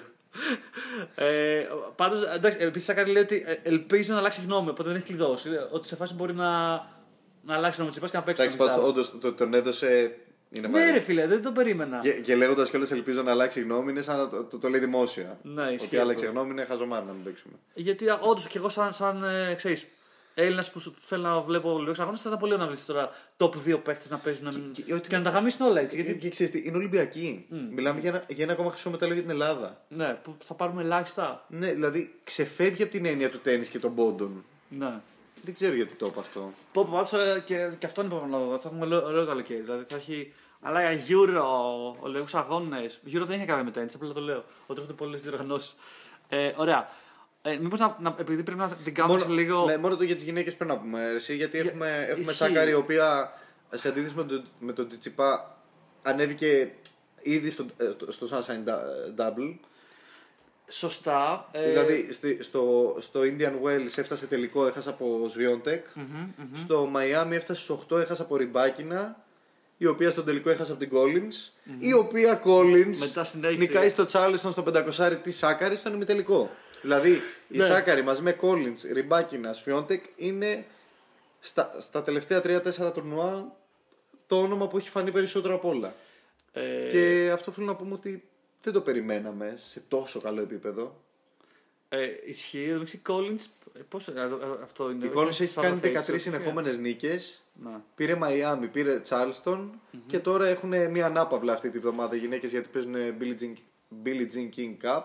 Πάντως, εντάξει, επίσης η Σάκαρη λέει ότι ελπίζει να αλλάξει γνώμη, οπότε δεν έχει κλειδώσει. Ότι σε φάση μπορεί να αλλάξει γνώμη και να παίξει. Εντάξει, πάντως όντως τον έδωσε. Ναι, ρε φίλε, δεν το περίμενα. Και λέγοντας κιόλας ελπίζω να αλλάξει γνώμη, είναι σαν να το λέει δημόσια. Ναι, ισχύει. Ότι άλλαξε γνώμη είναι χαζομάρι να μην παίξουμε. Γιατί όντως κι εγώ, σαν ξέρεις, Έλληνας που θέλω να βλέπω Ολυμπιακούς αγώνες, θα ήταν πολύ να βρει τώρα top 2 παίχτες να παίζουν και να τα γαμίσουν όλα έτσι. Γιατί... Και ξέρεις τι, είναι Ολυμπιακοί. Μιλάμε για ένα ακόμα χρυσό μετάλλιο για την Ελλάδα. Ναι, που θα πάρουμε ελάχιστα. Ναι, δηλαδή ξεφεύγει από την έννοια του τέννις και των πόντων. Ναι. Δεν ξέρω γιατί το είπα αυτό. Πάντως και αυτό είναι που θα έχουμε ωραίο καλοκαίρι. Δηλαδή θα έχει. Αλλά για Euro, Ολυμπιακούς αγώνες. Euro δεν είχε κάνει με τέννις, απλά το λέω. Ότι έχουν πολλές διοργανώσεις. Ωραία. Μήπως επειδή πρέπει να την κάνουμε λίγο. Ναι, μόνο το για τις γυναίκες πρέπει να πούμε. Γιατί έχουμε Σάκαρη, η οποία σε αντίθεση με τον Τσιτσιπά ανέβηκε ήδη στο Sunshine Double. Σωστά. Δηλαδή στο Indian Wells έφτασε τελικό, έχασα από Swiatek. Στο Miami έφτασε στους 8, έχασα από Ριμπάκινα. Η οποία στον τελικό έχασε από την Collins. Η οποία Collins νικάει στο Charleston στο 500 τη Σάκαρη στον ημιτελικό. Δηλαδή η Σάκαρη μαζί με Collins, Ριμπάκινα, Swiatek είναι στα τελευταία 3-4 τουρνουά το όνομα που έχει φανεί περισσότερο απ' όλα. Και αυτό θέλω να πούμε ότι δεν το περιμέναμε σε τόσο καλό επίπεδο. Ισχύει, η Collins. Πώς αυτό είναι. Η Collins έχει κάνει 13 συνεχόμενες νίκες. Πήρε Miami, πήρε Charleston και τώρα έχουν μια ανάπαυλα αυτή τη βδομάδα οι γυναίκες γιατί παίζουν Billie Jean King Cup.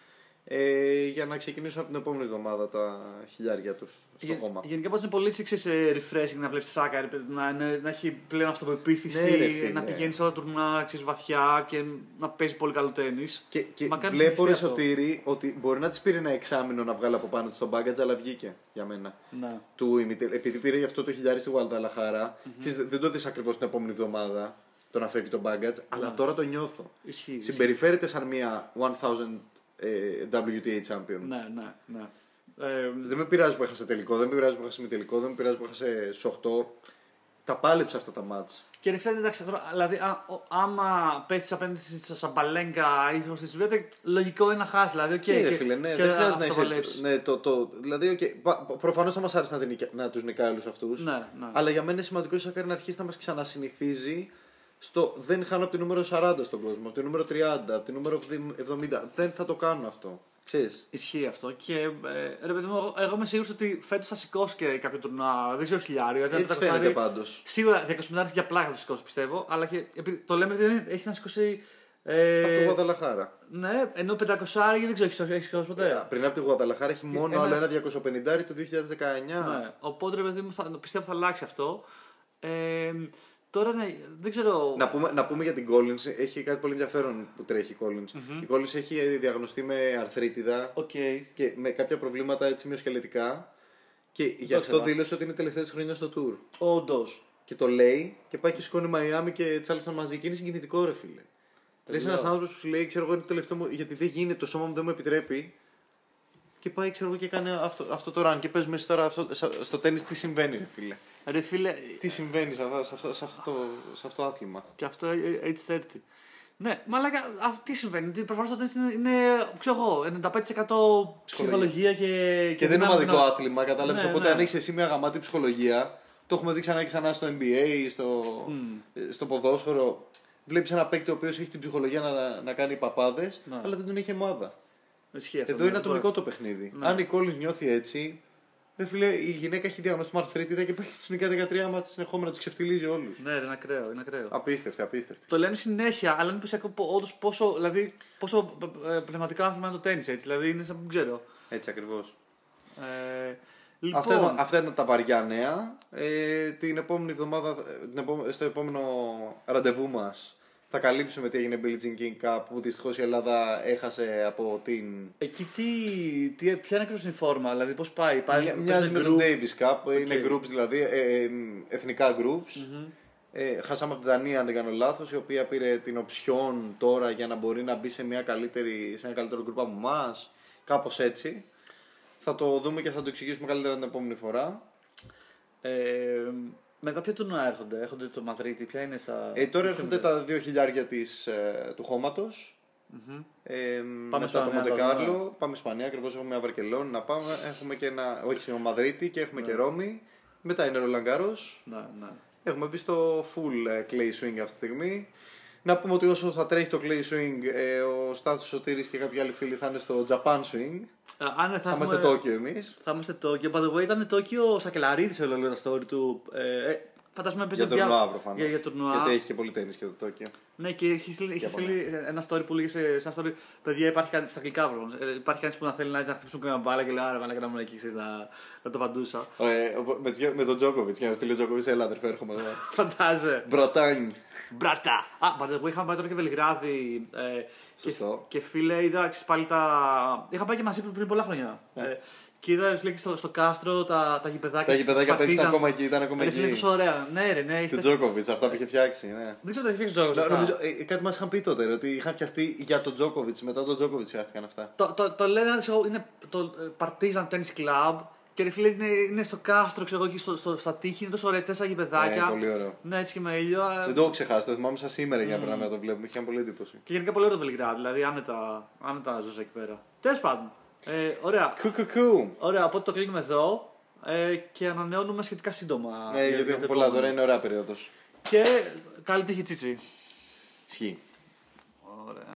Για να ξεκινήσουν από την επόμενη εβδομάδα τα χιλιάρια τους στο χώμα. Γενικά πώς είναι πολύ refreshing να βλέπεις Σάκαρη, να έχει πλέον αυτοπεποίθηση, να πηγαίνει σε όλα τα τουρνά βαθιά και να παίζει πολύ καλό τένις. Και βλέπω ρε Σωτήρη ότι μπορεί να της πήρε ένα εξάμηνο να βγάλει από πάνω της τον baggage, αλλά βγήκε για μένα. Ναι. Επειδή πήρε γι' αυτό το χιλιάρι στη Γουαδαλαχάρα, δεν το δεις ακριβώς την επόμενη εβδομάδα το να φεύγει τον baggage, αλλά τώρα το νιώθω. Συμπεριφέρεται σαν μια 1000 WTA champion. Ναι. Δεν με πειράζει που έχασε τελικό, δεν με πειράζει που έχασε μη τελικό, δεν με πειράζει που έχασε στους 8. Τα πάλεψε αυτά τα μάτς. Και ρε φίλε, εντάξει, τώρα, δηλαδή, άμα πέφτεις απέναντι στη Σαμπαλέγκα ή στη Swiatek, λογικό είναι να χάσει. Δηλαδή, ρε φίλε, ναι, δεν χρειάζεται να είσαι. Ναι, δηλαδή, προφανώς θα μας άρεσε να τους νικάει όλους αυτούς. Ναι. Αλλά για μένα είναι σημαντικό η Σάκαρη να αρχίσει να μας ξανασυνηθίζει στο δεν χάνω από την νούμερο 40 στον κόσμο, από την νούμερο 30, από την νούμερο 70. Δεν θα το κάνω αυτό. Ξέρεις. Ισχύει αυτό. Και ρε παιδί μου, εγώ είμαι σίγουρος ότι φέτος θα σηκώσει και κάποιο τουρνουά. Δεν ξέρω χιλιάριο. Έτσι φαίνεται πάντως. Σίγουρα 200 για πλάκα θα σηκώσει πιστεύω. Αλλά και, το λέμε επειδή έχει να σηκώσει. Από τη Γουαδαλαχάρα. Ναι, ενώ 500 δεν ξέρω, έχει σηκώσει ποτέ. Πριν από τη Γουαδαλαχάρα έχει μόνο άλλο ένα 250 το 2019. Ναι, οπότε ρε παιδί μου πιστεύω θα αλλάξει αυτό. Τώρα ναι, δεν ξέρω. Να πούμε για την Collins, έχει κάτι πολύ ενδιαφέρον που τρέχει η Collins. Η Collins έχει διαγνωστεί με αρθρίτιδα και με κάποια προβλήματα έτσι μυοσκελετικά. Και γι' αυτό δήλωσε ότι είναι τελευταία της χρονιά στο tour. Όντως. Και το λέει και πάει και σηκώνει Miami και Charleston μαζί. Και είναι συγκινητικό, ρε φίλε. Λες ένας άνθρωπος που σου λέει, ξέρω εγώ, είναι το τελευταίο μου, γιατί δεν γίνεται, το σώμα μου δεν μου επιτρέπει. Και πάει, ξέρω εγώ, και κάνει αυτό το run. Και παίζουμε μέσα τώρα στο τέννις τι συμβαίνει, ρε φίλε. Ρε φίλε. Τι συμβαίνει σε αυτό το άθλημα. Και αυτό H30. Ναι, μαλάκα, τι συμβαίνει. Προφανώς το τέννις είναι, ξέρω εγώ, 95% ψυχολογία και δεν είναι ομαδικό άθλημα, κατάλαβες. Ναι, οπότε αν έχεις εσύ μια γαμάτη ψυχολογία, το έχουμε δει ξανά και ξανά στο NBA, στο ποδόσφαιρο. Βλέπεις ένα παίκτη ο οποίος έχει την ψυχολογία να κάνει παπάδες, αλλά δεν τον έχει ομάδα. Εδώ είναι ατομικό το παιχνίδι. Ναι. Αν η Collins νιώθει έτσι, ρε φίλε, η γυναίκα έχει διαγνωστεί με αρθρίτιδα και πάει στους νικά 13 μάτς συνεχόμενα, τους ξεφτιλίζει όλους. Ναι, είναι ακραίο. Απίστευτη. Το λέμε συνέχεια, αλλά είναι όντως πόσο πνευματικό άθλημα είναι το τέννις, έτσι. Δηλαδή είναι σαν που ξέρω. Έτσι ακριβώς. Λοιπόν. Αυτά ήταν τα βαριά νέα. Την επόμενη εβδομάδα, στο επόμενο ραντεβού μας, θα καλύψουμε τι έγινε Billie Jean King Cup που δυστυχώς η Ελλάδα έχασε από την. Εκεί ποια είναι ακριβώς η φόρμα, δηλαδή πώς πάει. Μοιάζει με το Davis Cup, είναι groups δηλαδή, εθνικά groups. Χάσαμε από τη Δανία, αν δεν κάνω λάθος, η οποία πήρε την οψιόν τώρα για να μπορεί να μπει σε ένα καλύτερο group από εμάς. Κάπως έτσι. Θα το δούμε και θα το εξηγήσουμε καλύτερα την επόμενη φορά. Μετά ποια τουρνουά έρχονται το Μαδρίτη, ποια είναι στα. Τώρα έρχονται τα 2 χιλιάρια του χώματος. Μετά το Μοντεκάρλο, πάμε Ισπανία, ακριβώς έχουμε Βαρκελόνη να πάμε. Έχουμε και Μαδρίτη και έχουμε και Ρώμη. Μετά είναι Ρολάν Γκάρος. Ναι. Έχουμε μπει στο full clay swing αυτή τη στιγμή. Να πούμε ότι όσο θα τρέχει το clay swing, ο Στάθος Σωτήρης και κάποιοι άλλοι φίλοι θα είναι στο Japan swing. Θα είμαστε Τόκιο εμείς. Θα είμαστε Τόκιο. By the way, ήταν Τόκιο ο Σακελαρίδης, έλεγε τα story του. Φαντάζομαι για τουρνουά προφανώς. Για τουρνουά. Γιατί έχει και πολύ τέννις και το Τόκιο. Ναι, και έχει στείλει ένα story που λέγε σε ένα story. Παιδιά, υπάρχει κανείς στα αγγλικά προφανώς. Υπάρχει κανείς που να θέλει να χτυπήσουν μια μπάλα και λέει άρα βάλα και να μου εκεί, να το απαντούσα. Με τον Τζόκοβιτς, για να στείλει ο Τζόκοβιτς, έλα αδερφέ, έρχομαι εδώ. Φαντάζε. Μπρατάνι. Μπράτα! Που είχαμε πάει τώρα και Βελιγράδι. Σωστό. Και φίλε, είδα πάλι τα. Είχα πάει και μαζί πριν πολλά χρόνια. Και είδα φίλε, και στο κάστρο τα γηπεδάκια. Τα γηπεδάκια παίξαν ακόμα εκεί, ήταν ακόμα εκεί. Είναι τόσο ωραία. Ναι, ρε, ναι. Του Τζόκοβιτς, αυτά που είχε φτιάξει. Ναι. Δεν ξέρω τι έχει φτιάξει ο Τζόκοβιτς. Νομίζω, κάτι μας είχαν πει τότε, ότι είχαν φτιαχτεί για τον Τζόκοβιτς. Μετά τον Τζόκοβιτς φτιάχτηκαν αυτά. Το λένε, είναι το Partizan Tennis Club. Και ρε φίλε, είναι στο κάστρο, ξέρω εγώ, εκεί στα τείχη, είναι τόσο ωραία, 4 γηπεδάκια. Πολύ ωραίο. Ναι, έτσι και με ήλιο. Δεν το έχω ξεχάσει, το θυμάμαι σαν σήμερα για να περνάμε να το βλέπουμε. Είχε πολύ εντύπωση. Και γενικά πολύ ωραίο το Βελιγράδι, δηλαδή άνετα ζούσα εκεί πέρα. Τέλος πάντων. Ωραία. Ωραία, οπότε το κλείνουμε εδώ και ανανεώνουμε σχετικά σύντομα. Ναι, γιατί έχουμε πολλά τώρα, είναι ωραία περίοδος. Και καλή τύχη, Τσίτσι. Ισχύει. Ωραία.